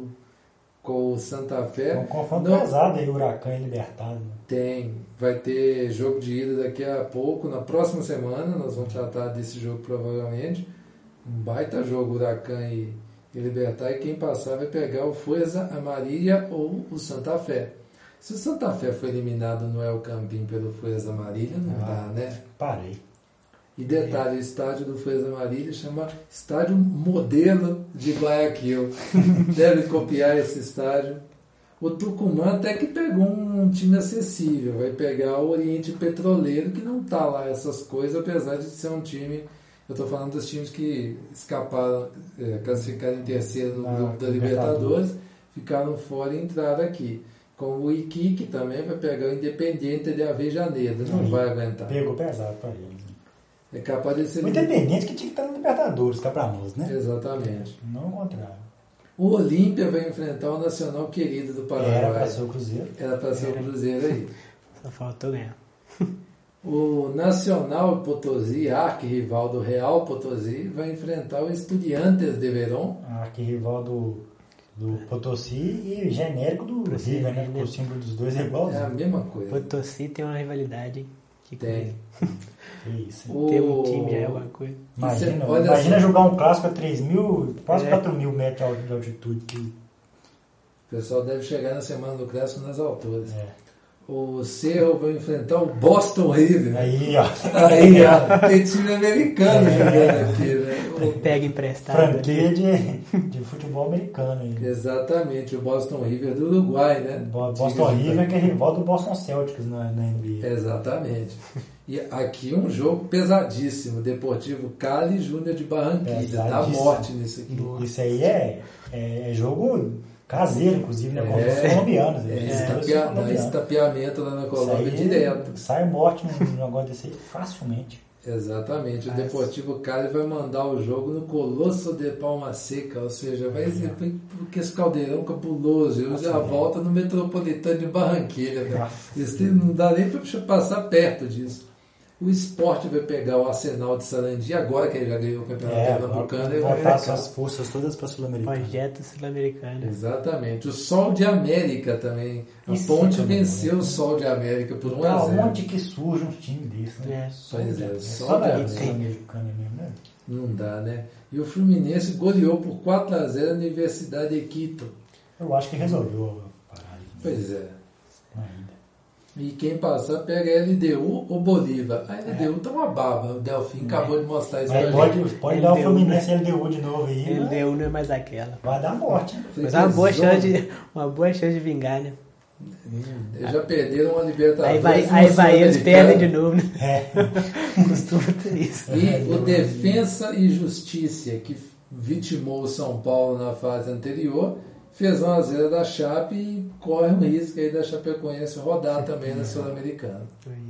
com o Santa Fé. É um confronto pesado aí, Huracan e Libertad. Vai ter jogo de ida daqui a pouco. Na próxima semana nós vamos tratar desse jogo provavelmente. Um baita jogo, Huracan e Libertad. E quem passar vai pegar o Fuerza Amarilla ou o Santa Fé. Se o Santa Fé foi eliminado no El Campín pelo Fuerza Amarilla, não dá, né? Parei. E detalhe, o estádio do Fuerza Amarilla chama Estádio Modelo de Guayaquil. Deve copiar esse estádio. O Tucumã até que pegou um time acessível. Vai pegar o Oriente Petroleiro, que não está lá essas coisas, apesar de ser um time... Eu estou falando dos times que escaparam, classificaram em terceiro no grupo da Libertadores, ficaram fora e entraram aqui. Como o Iquique também vai pegar o Independiente de Avejaneda. Não vai aguentar. Pegou pesado para ele. É capaz de ser... O Independente que tinha que estar no Libertadores, cá para nós, né? Exatamente. Não o contrário. O Olímpia vai enfrentar o Nacional Querido do Paraguai. Era para ser o Cruzeiro. Era para ser o Cruzeiro aí. Só faltou ganhar. O Nacional Potosí, arquirrival do Real Potosí, vai enfrentar o Estudiantes de Verón. Arquirrival do Potosí e genérico do River, né? Porque o símbolo dos dois é igual. É a mesma coisa. Potosí tem uma rivalidade que Tem. É isso. ter um time já é alguma coisa. Imagina jogar um clássico a 3.000, quase 4.000 metros de altitude. O pessoal deve chegar na semana do clássico nas alturas. É. O Cerro vai enfrentar o Boston River. Aí, ó. Aí, ó. Tem time americano jogando aqui, né? Pega emprestado. Franquia de futebol americano. Aí. Exatamente, o Boston River do Uruguai, né? Boston River que é rival do Boston Celtics na NBA. Exatamente. E aqui um jogo pesadíssimo, Deportivo Cali e Júnior de Barranquilla. Dá morte nisso aqui. Isso aí é jogo caseiro, inclusive, né? Com os colombianos. Dá estapeamento lá na Colômbia direto. Sai morte num negócio desse aí facilmente. Exatamente. O Deportivo Cali vai mandar o jogo no Colosso de Palma Seca, ou seja, vai porque esse caldeirão cabuloso. Eu já volta no Metropolitano de Barranquilla. Isso não dá nem para passar perto disso. O Sport vai pegar o Arsenal de Sarandi, agora que ele já ganhou o Campeonato Pernambucano. Ele vai voltar suas forças todas para a Sul-Americana. Projeto Sul-Americano. Exatamente. O Sol de América também. A Ponte venceu o Sol de América por 1-0. Onde que surge um time desses, né? Pois é, Sol da Sul-Americana mesmo, né? Não dá, né? E o Fluminense goleou por 4-0 a Universidade de Quito. Eu acho que resolveu a parada. Pois é. Ainda. E quem passar pega a LDU ou Bolívar. A LDU tá uma baba. O Delfim acabou de mostrar isso pra gente. Pode dar o Fluminense LDU de novo aí. LDU não é mais aquela. Vai dar morte. Né? Mas é uma boa chance de vingar, né? Eles já perderam uma Libertadores. Aí vai eles perdem de novo, né? É. Costuma ter isso. E o Defensa e Justiça, que vitimou o São Paulo na fase anterior, fez 1-0 da Chape e corre um risco aí da Chapecoense rodar também na Sul-Americana.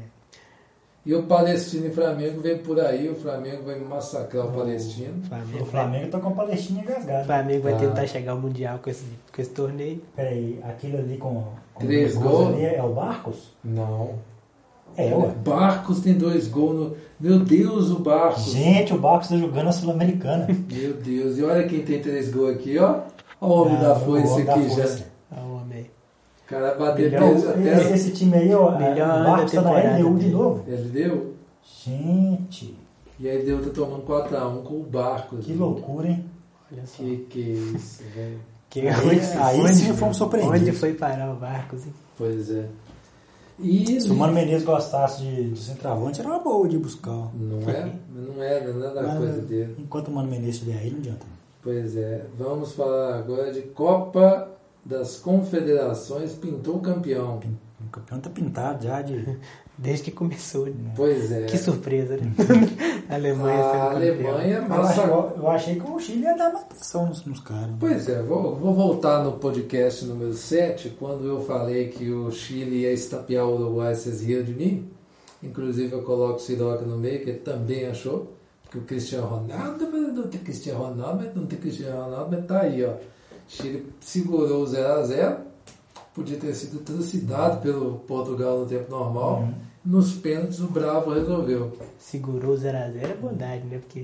E o Palestino e Flamengo vem por aí, o Flamengo vai massacrar o Palestino. O Flamengo tá com a Palestina engasgada. O Flamengo vai tentar chegar ao Mundial com esse torneio. Peraí, aquilo ali com 3 gols ali é o Barcos? Não. Ué. Barcos tem 2 gols no... Meu Deus, o Barcos. Gente, o Barcos tá jogando a Sul-Americana. Meu Deus, e olha quem tem 3 gols aqui, ó. Olha o homem da foice aqui já. Olha o homem aí. O cara bateu Então, até... esse time aí, ó, o Melhor Barcos tá na temporada LDU de dele. novo. Ele deu. Gente, E aí deu, tá tomando 4x1 com o Barcos. que loucura, hein? Olha só. Que é isso, velho. Aí sim fomos surpreendidos. Onde foi parar o Barcos, hein? Pois é. E... Se o Mano Menezes gostasse de centroavante, era uma boa de buscar. Não é nada da coisa dele. Enquanto o Mano Menezes estiver aí, não adianta. Pois é. Vamos falar agora de Copa das Confederações. Pintou o campeão. O campeão tá pintado já de... Desde que começou, né? Pois é. Que surpresa, né? A Alemanha A sendo Alemanha... Eu achei que o Chile ia dar uma atenção nos caras. Pois é, vou voltar no podcast número 7, quando eu falei que o Chile ia estapear o Uruguai, vocês riam de mim. Inclusive eu coloco o Siroca no meio, que ele também achou, que o Cristiano Ronaldo, mas não tem Cristiano Ronaldo, mas tá aí, ó. Chile segurou o 0x0, podia ter sido trucidado pelo Portugal no tempo normal. Nos pênaltis o Bravo resolveu. Segurou 0x0 é bondade, né? Porque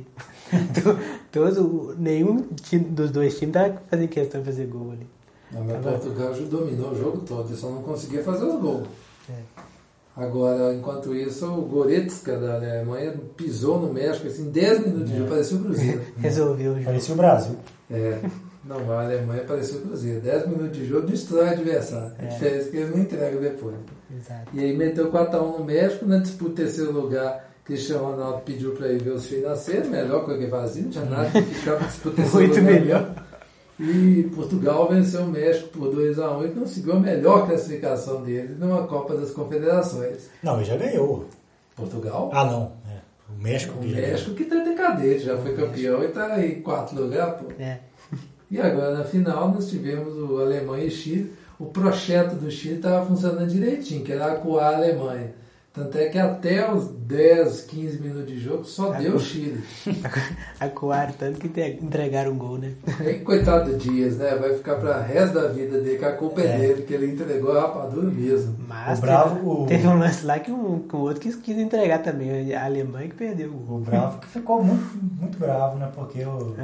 nenhum dos dois times tava fazendo questão de fazer gol ali. Não, mas Portugal já dominou o jogo todo, ele só não conseguia fazer os gols. Agora, enquanto isso, o Goretzka da Alemanha pisou no México assim, 10 minutos de jogo, parecia o Cruzeiro. Resolveu o jogo. Parecia o Brasil. Não, a Alemanha parecia o Cruzeiro. 10 minutos de jogo, destrói o adversário. A diferença é que eles não entregam depois. Exato. E aí meteu 4x1 no México, na disputa terceiro lugar, Cristiano Ronaldo pediu para ir ver os filhos nascer, melhor coisa que fazia, não tinha nada que ficar para disputa terceiro Muito lugar. melhor. E Portugal venceu o México por 2x1 e conseguiu a melhor classificação dele numa Copa das Confederações. Não, ele já ganhou. Portugal? Ah, não. O México O que já México que tá decadente, já foi campeão e tá em 4 lugares, pô. E agora na final nós tivemos o Alemanha e Chile. O projeto do Chile estava funcionando direitinho, que era acuar a Alemanha. Tanto é que até os 10, 15 minutos de jogo só deu o Chile. Acuaram tanto que entregaram um gol, né? Aí, coitado do Dias, né? Vai ficar para o resto da vida dele, que a culpa é dele, que ele entregou a rapadura mesmo. Mas O Bravo, teve um lance lá que o outro quis entregar também. A Alemanha que perdeu o gol. O Bravo que ficou muito bravo, né? Porque o...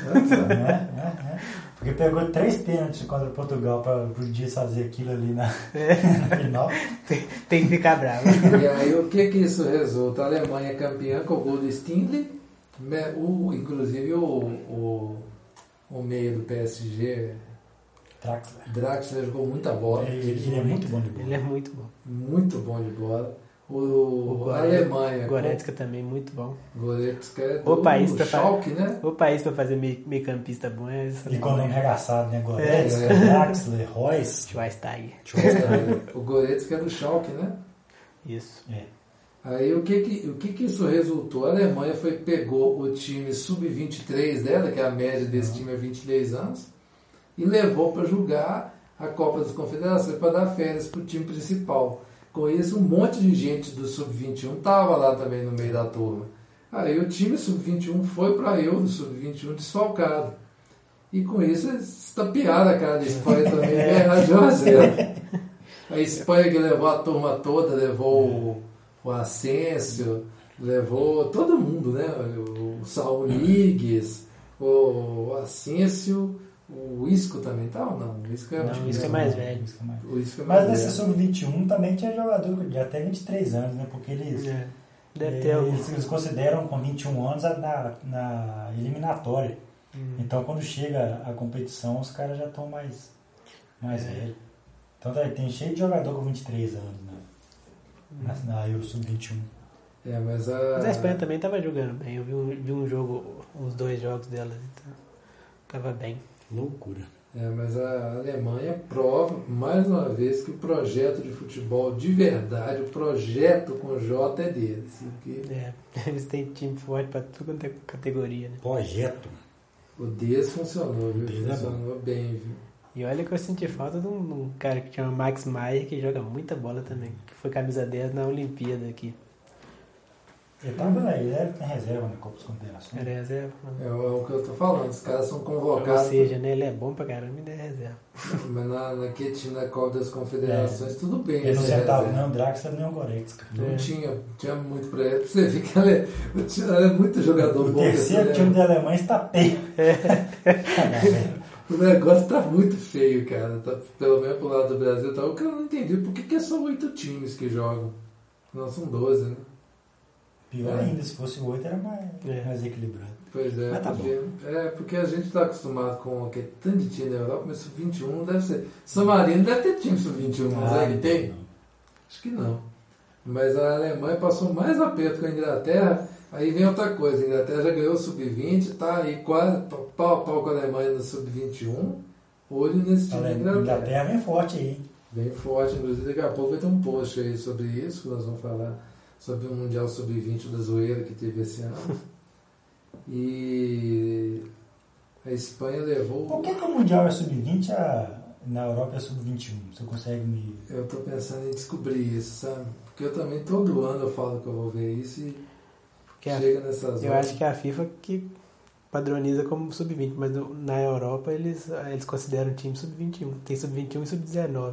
Porque pegou 3 pênaltis contra o Portugal para o Dias fazer aquilo ali na final. Tem que ficar bravo. E aí o que isso resulta? A Alemanha é campeã com o gol do Stindl, inclusive o meio do PSG, Draxler, jogou muita bola. Ele é muito bom de bola. Ele é muito bom. Muito bom de bola. A Alemanha. Goretzka também, muito bom. Goretzka é O país do Schalke, né? O país para fazer meio campista bom é isso. E quando é enregaçado, né? Goretzka, Draxler, Royce. Schweinsteiger. O Goretzka é do Schalke, né? Isso. Aí o que isso resultou? A Alemanha pegou o time sub-23 dela, que é a média desse time é 23 anos, e levou para jogar a Copa das Confederações para dar férias para o time principal. Com isso, um monte de gente do sub-21 estava lá também no meio da turma. Aí o time sub-21 foi para a Euro sub-21 desfalcado. E com isso eles estapearam a cara da Espanha também, ganharam de 1x0. A Espanha que levou a turma toda, levou o Asensio, levou todo mundo, né? O Saúl Níguez, o Asensio, o Isco também tá ou não? O Isco é, mais velho. Mas nesse sub-21 também tinha jogador de até 23 anos, né? Porque eles consideram com 21 anos na eliminatória. Então quando chega a competição, os caras já estão mais velhos. Então tem cheio de jogador com 23 anos na Euro Sub-21. Mas a Espanha também estava jogando bem. Eu vi uns 2 jogos dela, então estava bem. Loucura. Mas a Alemanha prova mais uma vez que o projeto de futebol de verdade, o projeto com J é deles. Eles têm time forte para tudo quanto é categoria, né? Projeto. O Dias funcionou, viu? Funcionou bem, viu? E olha que eu senti falta de um cara que chama Max Maier, que joga muita bola também, que foi camisa 10 na Olimpíada aqui. Ele era em reserva na Copa das Confederações. Era reserva. É o que eu tô falando, os caras são Ou convocados. seja, né, ele é bom pra caramba e ainda é reserva. Mas naquele time da Copa das Confederações, tudo bem. Ele não esse sentava reserva. nem o Draxler nem o Goretzka. Não tinha muito pra ele. Pra você ver que ela é muito jogador O bom. terceiro time da Alemanha está feio. O negócio tá muito feio, cara. Tá, pelo menos pro lado do Brasil. Tá, o que eu não entendi, por que é só 8 times que jogam? Nós são 12, né? Pior ainda, se fosse 8 era mais equilibrado. Pois é, Mas tá porque a gente tá acostumado com aquele tanto de time na Europa, mas sub-21 não deve ser. San Marino deve ter time sub-21, não é que tem? Acho que não. Mas a Alemanha passou mais aperto com a Inglaterra. Aí vem outra coisa, a Inglaterra já ganhou o sub-20, tá aí quase pau a pau com a Alemanha no sub-21. Olho nesse time da A Inglaterra vem forte aí. Bem forte, inclusive daqui a pouco vai ter um post aí sobre isso, que nós vamos falar sobre o Mundial Sub-20 da zoeira que teve esse ano. E a Espanha levou... Por que o Mundial é Sub-20 na Europa é Sub-21? Você consegue me... Eu tô pensando em descobrir isso, sabe? Porque eu também, todo ano eu falo que eu vou ver isso e chega nessas Eu horas. acho que é a FIFA que padroniza como sub-20, mas na Europa eles consideram time sub-21. Tem sub-21 e sub-19.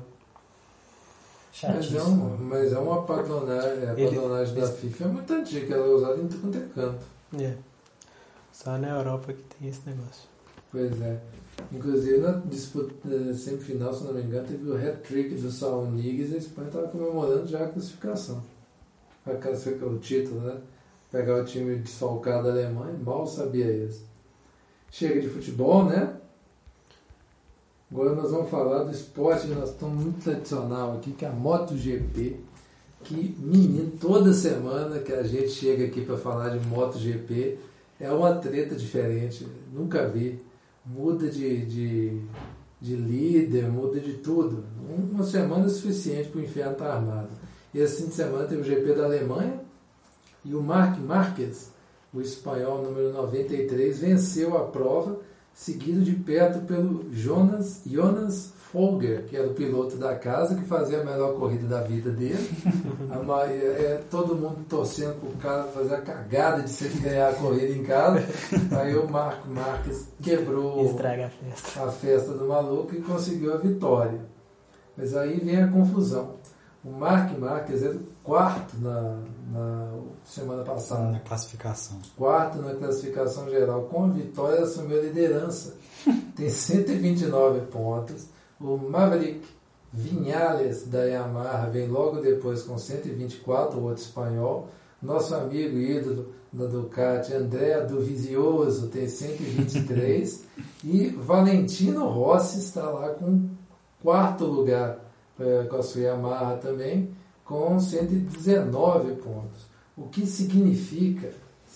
Mas é uma padronagem, a padronagem da FIFA é muito antiga, ela é usada em tudo quanto é canto. É. Só na Europa que tem esse negócio. Pois é. Inclusive na disputa semifinal, se não me engano, teve o hat-trick do Saul Niguez e a Espanha estava comemorando já a classificação. O título, né? Pegar o time desfalcado da Alemanha, mal sabia isso. Chega de futebol, né? Agora nós vamos falar do esporte, nós estamos muito tradicional aqui, que é a MotoGP. Que, menino, toda semana que a gente chega aqui para falar de MotoGP, é uma treta diferente, nunca vi. Muda de líder, muda de tudo. Uma semana é suficiente para o inferno estar armado. E esse fim de semana teve o GP da Alemanha e o Marc Márquez, o espanhol número 93, venceu a prova, seguido de perto pelo Jonas Folger, que era o piloto da casa, que fazia a melhor corrida da vida dele. Todo mundo torcendo pro cara fazer a cagada de ser que ganhar a corrida em casa. Aí o Marc Márquez quebrou Estraga a festa do maluco e conseguiu a vitória. Mas aí vem a confusão. O Marc Márquez era o quarto na semana passada. Na classificação. Quarto na classificação geral. Com a vitória, assumiu a liderança. Tem 129 pontos. O Maverick Viñales da Yamaha vem logo depois com 124, o outro espanhol. Nosso amigo ídolo da Ducati, Andrea Dovizioso, tem 123. E Valentino Rossi está lá com quarto lugar com a sua Yamaha também, com 119 pontos. O que significa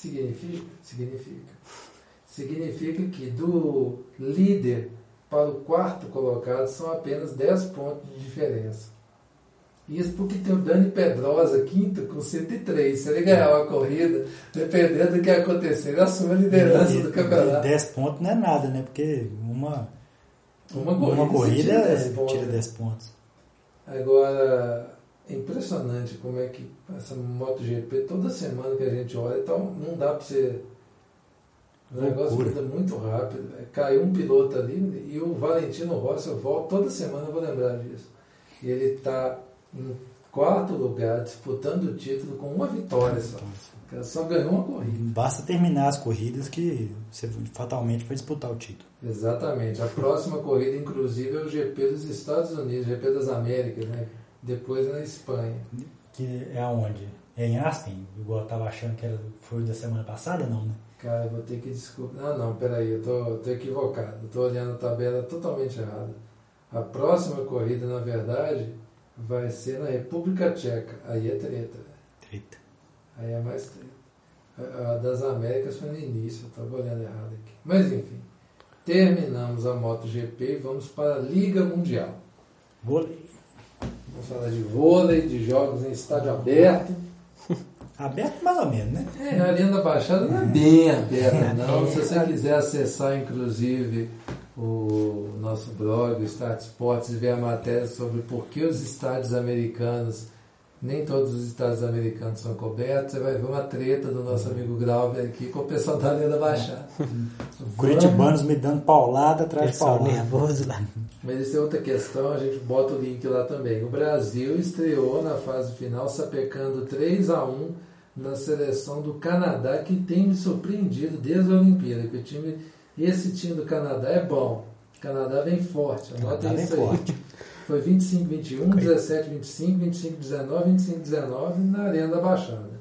que do líder para o quarto colocado são apenas 10 pontos de diferença. Isso porque tem o Dani Pedrosa, quinto, com 103. Se ele ganhar uma corrida, dependendo do que acontecer, ele assume a liderança do campeonato. 10 pontos não é nada, né? Porque uma corrida tira 10 pontos. Agora, é impressionante como é que essa MotoGP, toda semana que a gente olha, então não dá para você... O negócio muda muito rápido. Caiu um piloto ali e o Valentino Rossi, eu volto, toda semana eu vou lembrar disso. E ele está em quarto lugar, disputando o título com uma vitória só. O cara só ganhou uma corrida. Basta terminar as corridas que você fatalmente vai disputar o título. Exatamente. A próxima corrida, inclusive, é o GP dos Estados Unidos, o GP das Américas, né? Depois na Espanha. Que é aonde? É em Aspen? Igual eu estava achando que foi da semana passada, não, né? Cara, eu vou ter que descobrir. Ah, não, peraí, eu tô equivocado. Eu tô olhando a tabela totalmente errada. A próxima corrida, na verdade, vai ser na República Tcheca. Aí é treta. Treta. Aí é mais treta. A das Américas foi no início, eu estava olhando errado aqui. Mas enfim, terminamos a MotoGP e vamos para a Liga Mundial. Vôlei. Vamos falar de vôlei, de jogos em estádio aberto. Aberto mais ou menos, né? A Arena da Baixada não é bem aberta, não. Se você quiser acessar, inclusive, o nosso blog, o Start Sports, e ver a matéria sobre por que os estádios americanos nem todos os estados americanos são cobertos. Você vai ver uma treta do nosso amigo Grauber aqui com o pessoal da linha da Baixada. Curitibanos me dando paulada atrás de Pessoal paulada. nervoso lá. Mas isso é outra questão, a gente bota o link lá também. O Brasil estreou na fase final sapecando 3-1 na seleção do Canadá, que tem me surpreendido desde a Olimpíada. Que esse time do Canadá é bom. O Canadá vem forte, anotem isso aí. Forte. Foi 25-21, 17-25, 25-19, 25-19 na Arena da Baixada.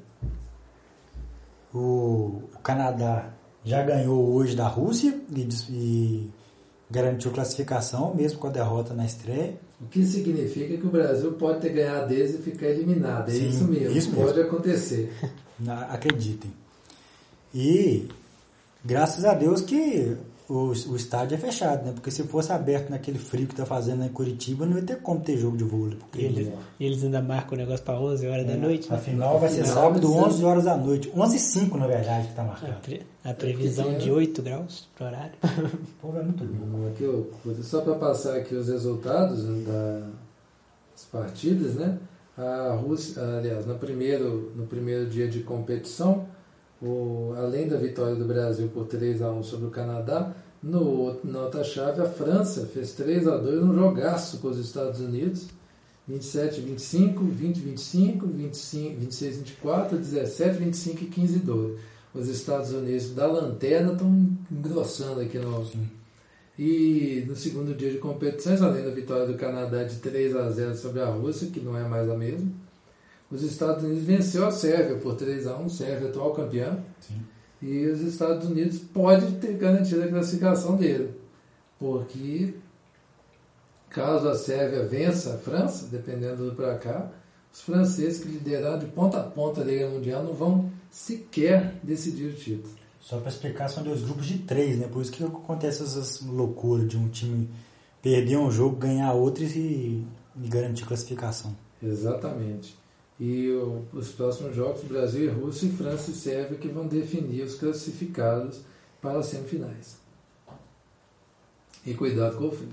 O Canadá já ganhou hoje da Rússia e garantiu classificação, mesmo com a derrota na estreia. O que significa que o Brasil pode ter ganhado deles e ficar eliminado. É Sim, isso mesmo, pode acontecer. Acreditem. E graças a Deus que o estádio é fechado, né? Porque se fosse aberto naquele frio que está fazendo em Curitiba, não ia ter como ter jogo de vôlei. Eles ainda marcam o negócio para 11 horas da noite. A final vai ser sábado, 11 horas da noite. 11h05, na verdade, que está marcado. A previsão de 8 graus pro horário. Pô, é muito bom. Aqui, só para passar aqui os resultados das partidas, né? A Rússia, aliás, no primeiro dia de competição, além da vitória do Brasil por 3-1 sobre o Canadá, na outra chave a França fez 3-2 num jogaço com os Estados Unidos, 27-25, 20-25, 26-24, 17-25 e 15-12. Os Estados Unidos da lanterna estão engrossando aqui no... E no segundo dia de competições, além da vitória do Canadá de 3-0 sobre a Rússia, que não é mais a mesma, os Estados Unidos venceu a Sérvia por 3-1, Sérvia atual campeã. Sim. E os Estados Unidos podem ter garantido a classificação dele. Porque caso a Sérvia vença a França, dependendo do para cá, os franceses que lideraram de ponta a ponta a Liga Mundial não vão sequer decidir o título. Só para explicar, são 2 grupos de 3, né? Por isso que acontece essas loucuras de um time perder um jogo, ganhar outro e garantir classificação. Exatamente. E os próximos jogos, Brasil e Rússia, e França e Sérvia, que vão definir os classificados para as semifinais. E cuidado com o frio.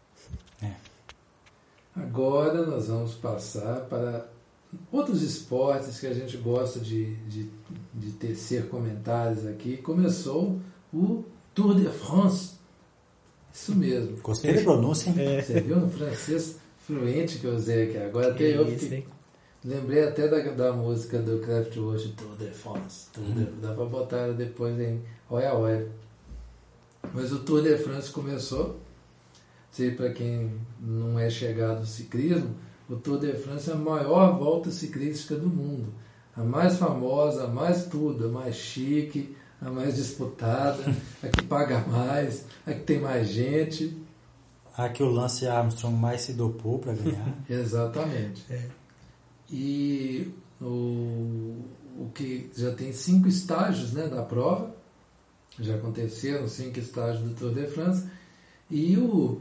Agora nós vamos passar para outros esportes que a gente gosta de tecer comentários aqui. Começou o Tour de France. Isso mesmo. Gostei da pronúncia, hein? Você viu no francês fluente que eu usei aqui? Agora até eu fiquei... Lembrei até da música do Kraftwerk, Tour de France. Dá para botar ela depois em Olha. Mas o Tour de France começou. Para quem não é chegado ao ciclismo, o Tour de France é a maior volta ciclística do mundo. A mais famosa, a mais tudo, a mais chique, a mais disputada, a que paga mais, a que tem mais gente. A que o Lance Armstrong mais se dopou para ganhar. Exatamente. E o que já tem 5 estágios, né, da prova, já aconteceram 5 estágios do Tour de France, e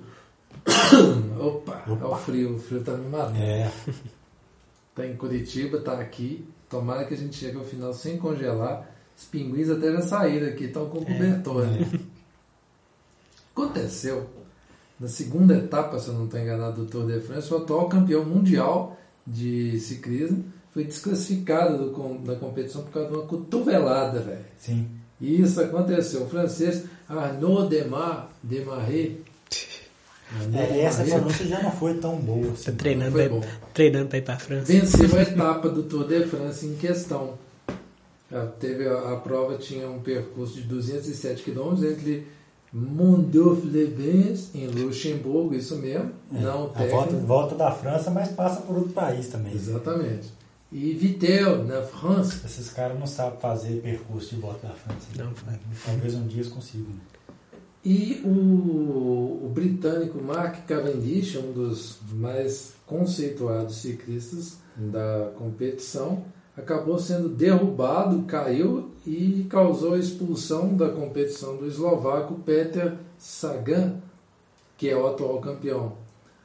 Opa. É o frio tá me matando. Tá em Curitiba, tá aqui, tomara que a gente chegue ao final sem congelar, os pinguins até já saíram aqui, estão com cobertor, né? Aconteceu, na segunda etapa, se eu não estou enganado, do Tour de France, o atual campeão mundial de ciclismo foi desclassificado da competição por causa de uma cotovelada, velho. Sim. E isso aconteceu. O francês Arnaud Démaré. Essa pronúncia já não foi tão boa. Tá treinando para ir para a França. Venceu a etapa do Tour de France em questão. Teve a prova, tinha um percurso de 207 km entre Mondorf-les-Bains, em Luxemburgo, isso mesmo. Não a volta da França, mas passa por outro país também. Exatamente. E Vittel, na França. Esses caras não sabem fazer percurso de volta da França. Não. Talvez um dia eles consigam. E o britânico Mark Cavendish, um dos mais conceituados ciclistas da competição, acabou sendo derrubado, caiu e causou a expulsão da competição do eslovaco Peter Sagan, que é o atual campeão.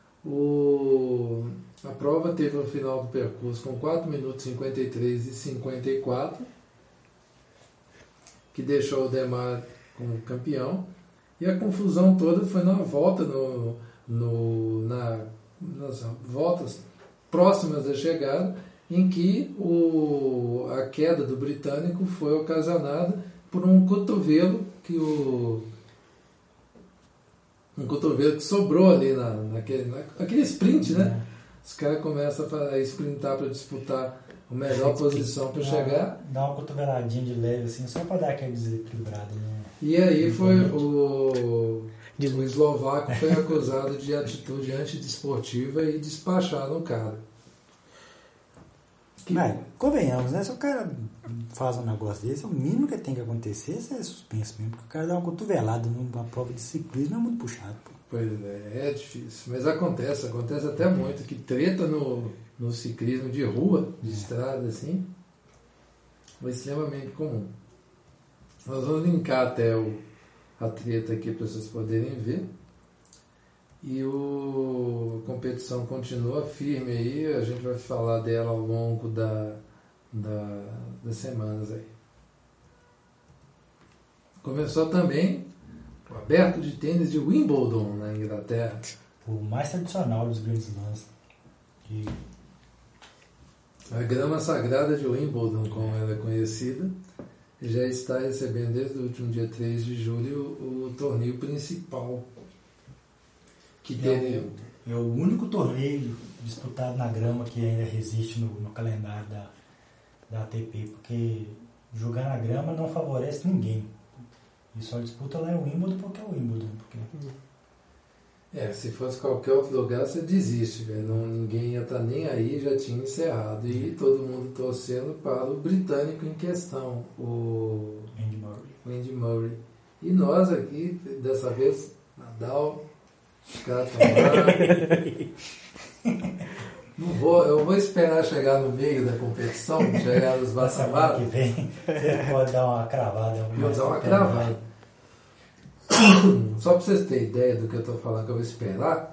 A prova teve no final do percurso com 4 minutos 53 e 54, que deixou o Démaré como campeão. E a confusão toda foi na volta, nas voltas próximas da chegada, em que a queda do britânico foi ocasionada por um cotovelo que sobrou ali naquele sprint, né? Os caras começam a sprintar para disputar a melhor posição para chegar. Dá uma cotoveladinha de leve, assim, só para dar aquele desequilibrado. Né? E aí foi o eslovaco foi acusado de atitude antidesportiva e despacharam o cara. Mas, convenhamos, né? Se o cara faz um negócio desse, o mínimo que tem que acontecer é suspenso mesmo, porque o cara dá uma cotovelada numa prova de ciclismo é muito puxado, pô. Pois é difícil. Mas acontece até muito, que treta no ciclismo de rua, de estrada, assim, é extremamente comum. Nós vamos linkar até a treta aqui para vocês poderem ver. E a competição continua firme aí, a gente vai falar dela ao longo das semanas aí. Começou também o aberto de tênis de Wimbledon na Inglaterra. O mais tradicional dos Grand Slams. A grama sagrada de Wimbledon, como ela é conhecida, já está recebendo desde o último dia 3 de julho o torneio principal. É o único torneio disputado na grama que ainda resiste no calendário da ATP, porque jogar na grama não favorece ninguém. E só disputa lá em Wimbledon porque é o Wimbledon. Se fosse qualquer outro lugar, você desiste, velho. Ninguém ia estar nem aí, já tinha encerrado. E todo mundo torcendo para o britânico em questão, o Andy Murray. E nós aqui, dessa vez, Nadal, os caras estão lá. Eu vou esperar chegar no meio da competição, chegar nos semana que vem, você pode dar uma cravada. Vou dar uma cravada. Só para vocês terem ideia do que eu estou falando, que eu vou esperar.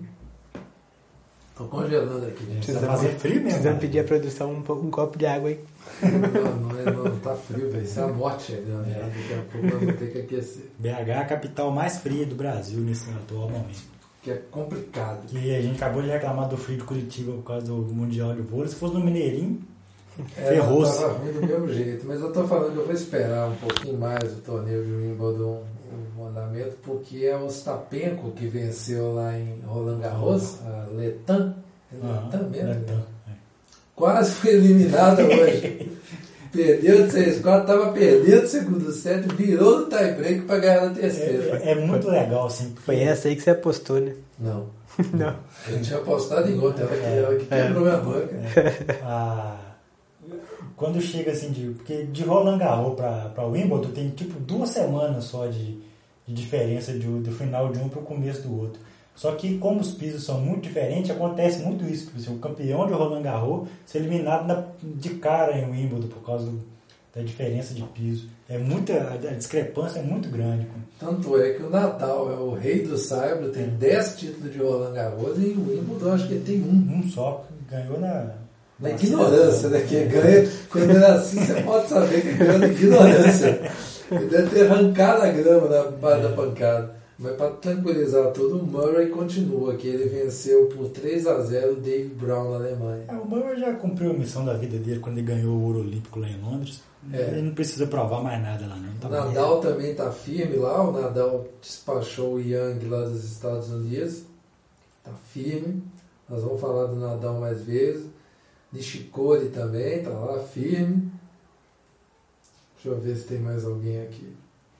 Estou congelando aqui. Precisa fazer frio mesmo. Precisamos pedir à produção um copo de água aí. Não tá frio, velho. Isso é a morte chegando. Daqui a pouco nós vamos ter que aquecer. BH é a capital mais fria do Brasil nesse atual momento. Que é complicado. Que a gente acabou de reclamar do frio de Curitiba por causa do Mundial de Vôlei. Se fosse no Mineirinho, ferrou-se. Estava ruim do mesmo jeito. Mas eu estou falando que eu vou esperar um pouquinho mais o torneio de Wimbledon, o andamento, porque é o Ostapenko que venceu lá em Roland Garros, a Letan. Letan mesmo? Letan, Quase foi eliminada hoje. Perdeu de 6-4, estava perdendo o segundo set, virou no tie-break para ganhar na terceira. É muito legal, assim. Foi essa aí que você apostou, né? Não. Não. Eu tinha apostado em outra, ela que quebrou minha banca. Quando chega assim, porque de Roland Garros para Wimbledon tem tipo 2 semanas só de diferença do final de um para o começo do outro. Só que como os pisos são muito diferentes, acontece muito isso. Por exemplo, o campeão de Roland Garros ser eliminado de cara em Wimbledon por causa da diferença de piso. A discrepância é muito grande. Tanto é que o Nadal é o rei do saibro, tem 10 títulos de Roland Garros e o Wimbledon acho que ele tem um. Um só, ganhou na ignorância, né? Que ganha, quando é assim, você pode saber que ganhou na ignorância. Ele deve ter arrancado a grama da base da pancada. Mas para tranquilizar tudo, o Murray continua, que ele venceu por 3-0 o Dave Brown na Alemanha. O Murray já cumpriu a missão da vida dele quando ele ganhou o ouro olímpico lá em Londres. Ele não precisa provar mais nada lá, não. O Nadal também está firme lá. O Nadal despachou o Young lá dos Estados Unidos. Está firme. Nós vamos falar do Nadal mais vezes. Nishikori também está lá firme. Deixa eu ver se tem mais alguém aqui.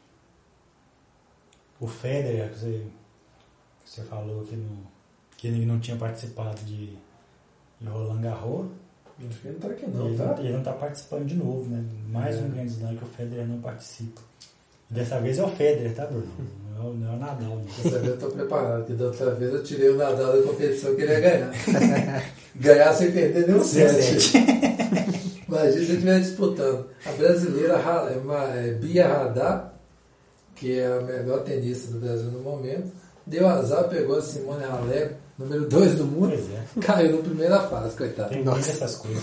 O Federer, que você falou que ele não tinha participado de Roland Garros. Acho que ele não está aqui não, tá? Ele não está participando de novo, né? Mais um Grand Slam que o Federer não participa. Dessa vez é o Federer, tá, Bruno? Não é o Nadal. Né? Dessa vez eu estou preparado, porque da outra vez eu tirei o Nadal da competição que ele ia ganhar. Ganhar sem perder nenhum set. Imagina se ele estiver disputando. A brasileira Bia Haddad, que é a melhor tenista do Brasil no momento, deu azar, pegou a Simone Halep, número 2 do mundo, caiu na primeira fase, coitado. Tem essas coisas.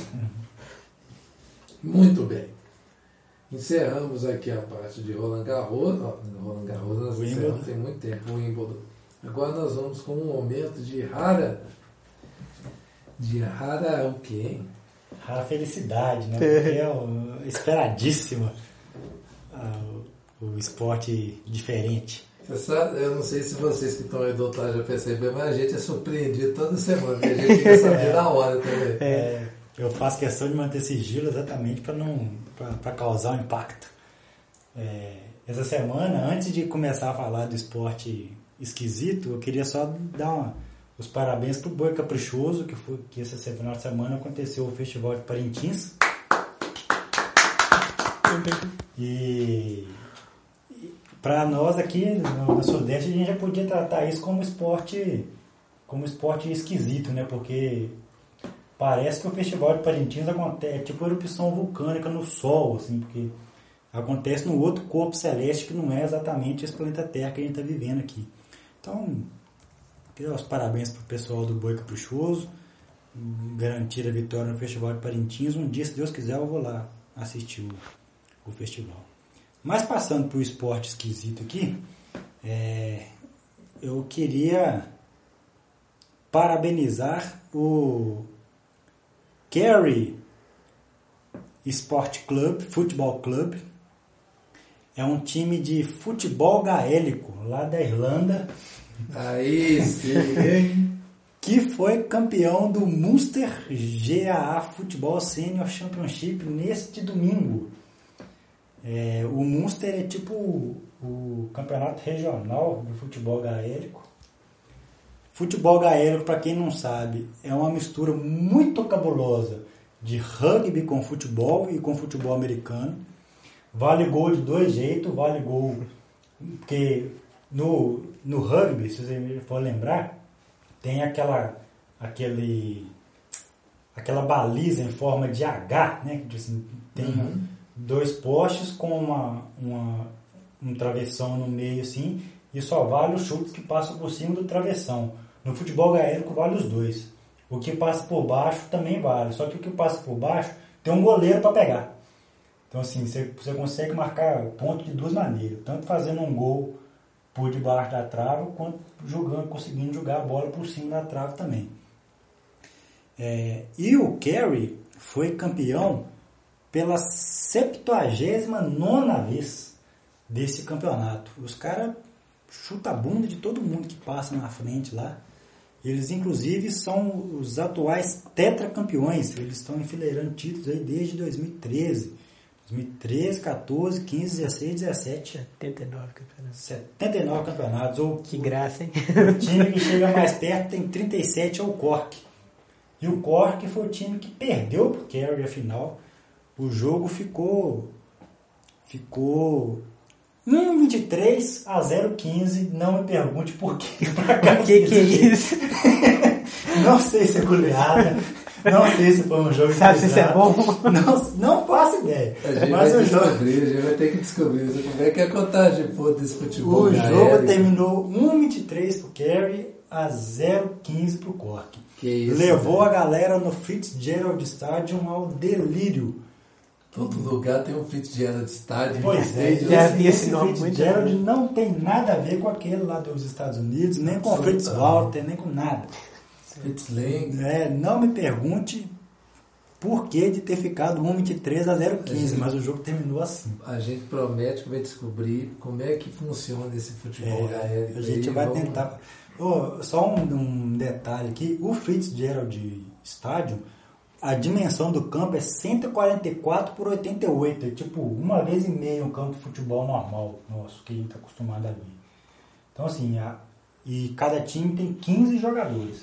Muito bem. Encerramos aqui a parte de Roland Garros. Roland Garros nós encerramos tem muito tempo, o Wimbledon. Agora nós vamos com um momento de rara o quê, hein? Rara felicidade, né? Porque é esperadíssimo o esporte diferente. Você sabe, eu não sei se vocês que estão aí do outro lado já perceberam, mas a gente é surpreendido toda semana, a gente quer saber na hora também. Eu faço questão de manter sigilo exatamente para causar um impacto. Essa semana, antes de começar a falar do esporte esquisito, eu queria só dar os parabéns pro Boi Caprichoso, que essa final de semana aconteceu o Festival de Parintins. E para nós aqui no Sudeste, a gente já podia tratar isso como esporte esquisito, né? Porque parece que o Festival de Parintins é tipo erupção vulcânica no Sol, assim, porque acontece no outro corpo celeste que não é exatamente esse planeta Terra que a gente está vivendo aqui. Então, queria dar os parabéns para o pessoal do Boi Caprichoso, garantir a vitória no Festival de Parintins. Um dia, se Deus quiser, eu vou lá assistir o festival. Mas passando para o esporte esquisito aqui, eu queria parabenizar o Kerry Sport Club, Futebol Club. É um time de futebol gaélico, lá da Irlanda. Aí sim, que foi campeão do Munster GAA Futebol Senior Championship neste domingo. O Munster é tipo o campeonato regional do futebol gaélico. Futebol gaélico, para quem não sabe, é uma mistura muito cabulosa de rugby com futebol e com futebol americano. Vale gol de dois jeitos, vale gol... Porque no rugby, se você for lembrar, tem aquela baliza em forma de H, né? Que assim, tem dois postes com um travessão no meio assim, e só vale os chutes que passam por cima do travessão. No futebol gaélico vale os dois. O que passa por baixo também vale, só que o que passa por baixo tem um goleiro para pegar. Então assim, você consegue marcar ponto de duas maneiras, tanto fazendo um gol por debaixo da trave, quanto conseguindo jogar a bola por cima da trave também. E o Kerry foi campeão pela 79ª vez desse campeonato. Os caras chutam a bunda de todo mundo que passa na frente lá. Eles, inclusive, são os atuais tetracampeões. Eles estão enfileirando títulos aí desde 2013. 2013, 14, 15, 16, 17. 79 campeonatos. 79 campeonatos. Que graça, hein? O time que chega mais perto tem 37, é o Cork. E o Cork foi o time que perdeu pro Kerry a final. O jogo ficou 1-23 a 0-15. Não me pergunte por quê. O que é isso? Não sei se é goleada. Não sei se foi um jogo. Sabe se isso é bom? Não faço ideia. A gente vai ter que descobrir como é que é a contagem desse futebol. O jogo terminou 1-23 pro Kerry a 0-15 pro Cork. Que isso, levou a galera no Fitzgerald Stadium ao delírio. Todo lugar tem um Fitzgerald Stadium. Pois é, esse Fitzgerald não tem nada a ver com aquele lá dos Estados Unidos, nem com o Fitzwalter, nem com nada. Fitzling. Não me pergunte por que de ter ficado 1-23 a 0-15, mas o jogo terminou assim. A gente promete que vai descobrir como é que funciona esse futebol gaélico. A gente vai tentar. Só um detalhe aqui, o Fitzgerald Stadium, a dimensão do campo é 144 por 88, é tipo 1,5 um campo de futebol normal, nosso, que a gente está acostumado a ver. Então assim, e cada time tem 15 jogadores.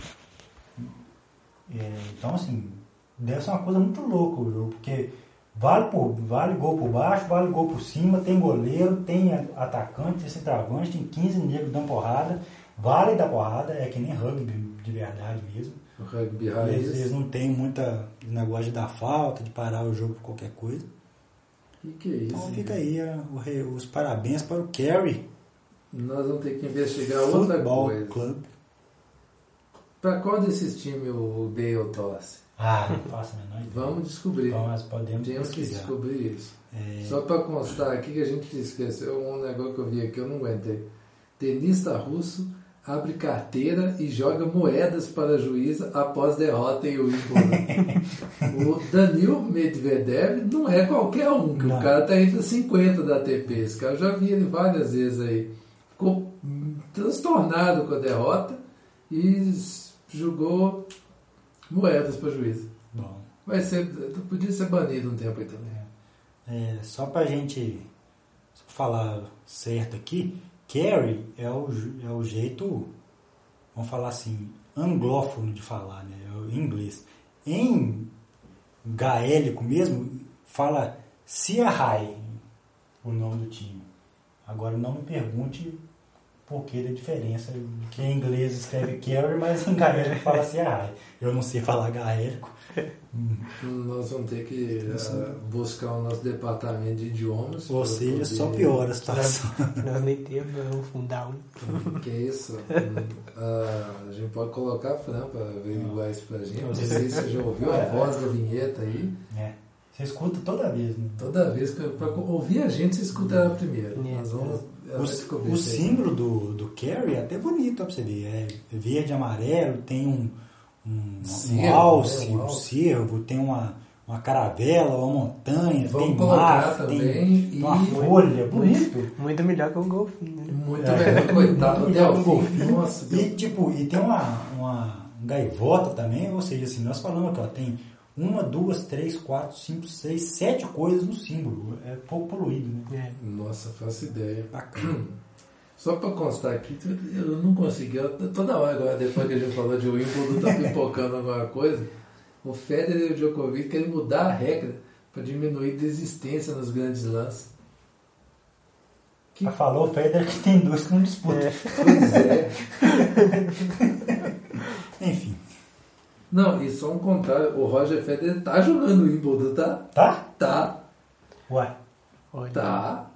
Então assim, deve ser uma coisa muito louca o jogo, porque vale gol por baixo, vale gol por cima, tem goleiro, tem atacante, tem centroavante, tem 15 negros dando porrada, vale da porrada, é que nem rugby de verdade mesmo. O rugby raiz. Eles não tem muita negócio de dar falta, de parar o jogo por qualquer coisa. Que é isso? Então fica aí os parabéns para o Kerry. Nós vamos ter que investigar outra coisa. Club. Para qual desses times o Bale torce? Não faço a menor ideia. Vamos descobrir. Então, nós podemos Temos que pesquisar. descobrir isso. Só para constar aqui que a gente esqueceu um negócio que eu vi aqui, eu não aguentei. Tenista russo abre carteira e joga moedas para a juíza após derrota em Wimbledon. O Daniil Medvedev não é qualquer um, que o cara tá entre os 50 da ATP. Esse cara eu já vi ele várias vezes aí. Ficou transtornado com a derrota e jogou moedas para a juíza. Bom. Podia ser banido um tempo aí também. Só pra gente falar certo aqui, carry é o jeito, vamos falar assim, anglófono de falar, né? É o inglês. Em gaélico mesmo, fala Seahai, o nome do time. Agora não me pergunte por que da diferença, que em inglês escreve carry, mas em gaélico fala Seahai. Eu não sei falar gaélico. Nós vamos ter que buscar o nosso departamento de idiomas. Ou seja, só piora a situação. Nós nem temos, vamos fundar um. Que isso? A gente pode colocar a Fran para averiguar isso pra gente. Não sei se você já ouviu a voz da vinheta aí. Você escuta toda vez, né? Toda vez, para ouvir a gente, você escuta ela primeiro. Nós vamos descobrir. O símbolo do carry é até bonito, pra você ver. É verde e amarelo, tem um alce, um cervo, tem uma caravela, uma montanha, vamos tem mar, também, tem uma folha, bonito. Muito melhor que um golfinho, né? Muito melhor, coitado, até o golfinho. Nossa, e tem uma gaivota também, ou seja, assim, nós falamos que tem 1, 2, 3, 4, 5, 6, 7 coisas no símbolo. É pouco poluído, né? Nossa, faço ideia. Bacana. Só para constar aqui, eu não consegui, toda hora agora, depois que a gente falou de Wimbledon, tá pipocando alguma coisa. O Federer e o Djokovic querem mudar a regra para diminuir desistência nos grandes lances. Falou o Federer que tem 2 que não disputam. Pois é. Enfim. Não, e só um contrário, o Roger Federer tá jogando o Wimbledon, tá? Tá? Tá. Ué. Tá.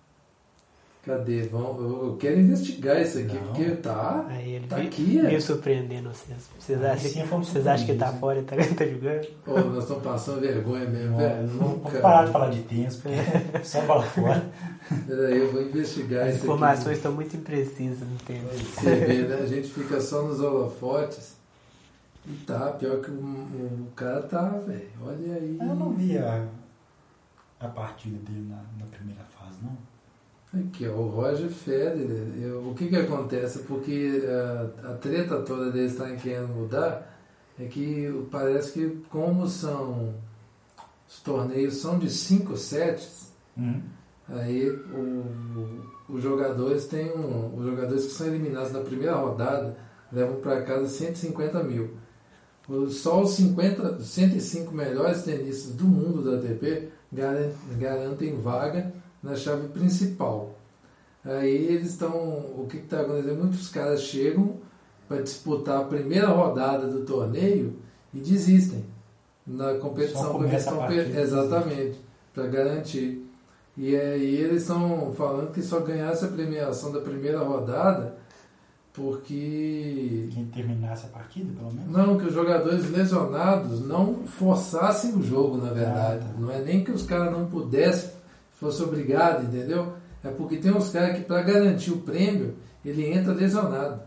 Cadê? Eu quero investigar isso aqui, porque tá aqui. Meio surpreendendo vocês. Vocês acham que tá fora e tá jogando? Pô, nós estamos passando vergonha mesmo, velho. Vamos parar de falar de tênis, porque só bola fora. Peraí, eu vou investigar isso aqui. As informações estão muito imprecisas no tempo. Você vê, né? A gente fica só nos holofotes. E tá, pior que o cara tá, velho. Olha aí. Eu não vi a partida dele na primeira fase, não. Aqui, ó, o Roger Federer. O que acontece? Porque a treta toda deles estarem querendo mudar é que parece que como os torneios são de 5 sets, aí os jogadores os jogadores que são eliminados na primeira rodada levam para casa 150 mil. Só os 105 melhores tenistas do mundo da ATP garantem vaga na chave principal. Aí eles estão... O que está acontecendo? Muitos caras chegam para disputar a primeira rodada do torneio e desistem na competição. Exatamente, para garantir. E aí eles estão falando que só ganhasse a premiação da primeira rodada porque... Quem terminasse a partida, pelo menos? Não, que os jogadores lesionados não forçassem o jogo, na verdade. Não é nem que os caras não pudessem, fosse obrigado, entendeu? É porque tem uns caras que, para garantir o prêmio, ele entra lesionado.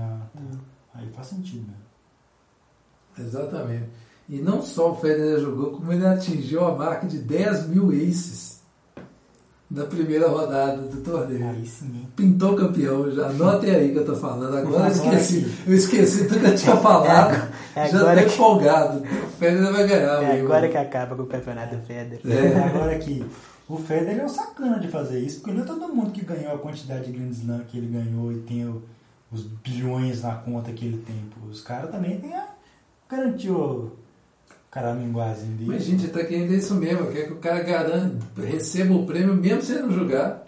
Aí faz sentido, né? Exatamente. E não só o Federer jogou, como ele atingiu a marca de 10 mil aces na primeira rodada do torneio. Aí sim. Pintou campeão, já anotem aí que eu tô falando. Agora eu esqueci tudo que eu tinha falado. Já tô empolgado. O Federer vai ganhar. Agora que acaba com o campeonato do Federer. Agora que o Federer é um sacana de fazer isso, porque não é todo mundo que ganhou a quantidade de Grand Slam que ele ganhou e tem os bilhões na conta que ele tem. Os caras também têm a garantir o caraminguazinho dele. Mas, gente, tá querendo isso mesmo, quer que o cara receba o prêmio mesmo sem não jogar.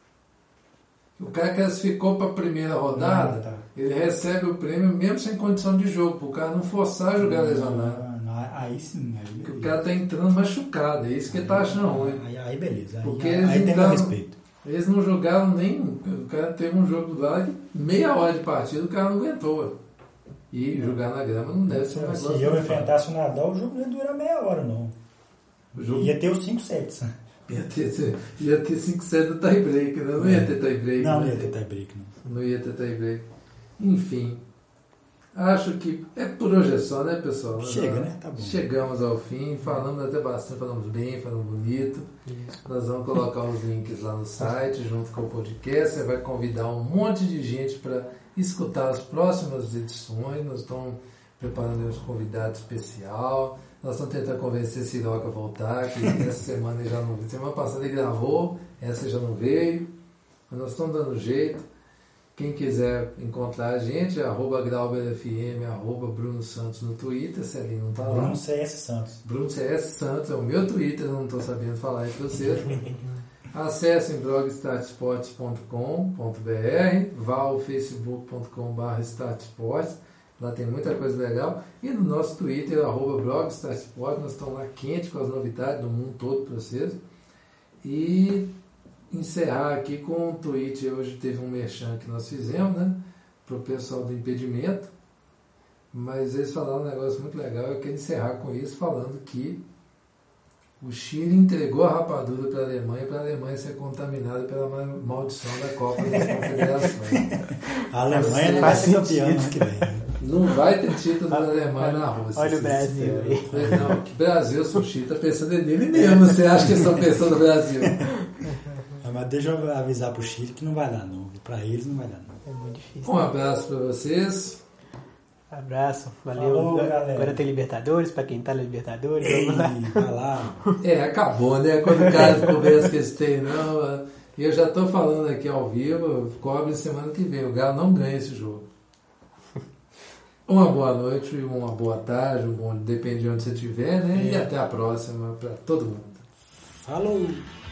O cara classificou para a primeira rodada, ele recebe o prêmio mesmo sem condição de jogo, para o cara não forçar a jogar lesionado. Aí sim, aí porque o cara tá entrando machucado, é isso que ele tá achando ruim. Aí beleza, porque aí tem meu respeito. Eles não jogaram nem. O cara teve um jogo lá de meia hora de partida, o cara não aguentou. E jogar na grama não deve ser um negócio. Se eu enfrentasse o Nadal, o jogo não ia durar meia hora, não. Ia ter os 5 sets. Ia ter 5 sets do tie-break, né? Não ia ter tie-break. Não ia ter tie-break, não. Não ia ter tie-break. Enfim, acho que por hoje é só, né, pessoal? Chega, né? Tá bom. Chegamos ao fim, falamos até bastante, falamos bem, falamos bonito. Nós vamos colocar os links lá no site, junto com o podcast. Você vai convidar um monte de gente para escutar as próximas edições. Nós estamos preparando um convidado especial. Nós estamos tentando convencer Siroca a voltar, que essa semana ele já não veio. Semana passada ele gravou, essa já não veio. Mas nós estamos dando jeito. Quem quiser encontrar a gente é @grauberfm, @Bruno Santos no Twitter, se ali não está lá. Bruno CS Santos. Bruno CS Santos é o meu Twitter, eu não estou sabendo falar aí para vocês. Acessem blogstartsports.com.br, vá ao facebook.com/startsports, lá tem muita coisa legal. E no nosso Twitter, @blogstartsports, nós estamos lá quente com as novidades do mundo todo para vocês. E encerrar aqui com um tweet. Hoje teve um merchan que nós fizemos, né, para o pessoal do impedimento, mas eles falaram um negócio muito legal. Eu quero encerrar com isso falando que o Chile entregou a rapadura para a Alemanha ser contaminada pela maldição da Copa das Confederações. A Alemanha não vai ser campeã ano que vem. Não vai ter título da Alemanha na Rússia. Olha o Brasil aí. Não, que Brasil, se o Chile está pensando nele mesmo. Você acha que eles estão pensando no Brasil? Mas deixa eu avisar pro Chile que não vai dar não. Pra eles não vai dar não. É muito difícil. Um abraço para vocês. Abraço, valeu. Falou, Agora tem Libertadores, pra quem tá na Libertadores, vamos lá. Vai lá. Acabou, né? Quando o cara conversa que eles têm, não. E eu já estou falando aqui ao vivo, cobre semana que vem. O Galo não ganha esse jogo. Uma boa noite, uma boa tarde, depende de onde você estiver, né? E até a próxima para todo mundo. Falou!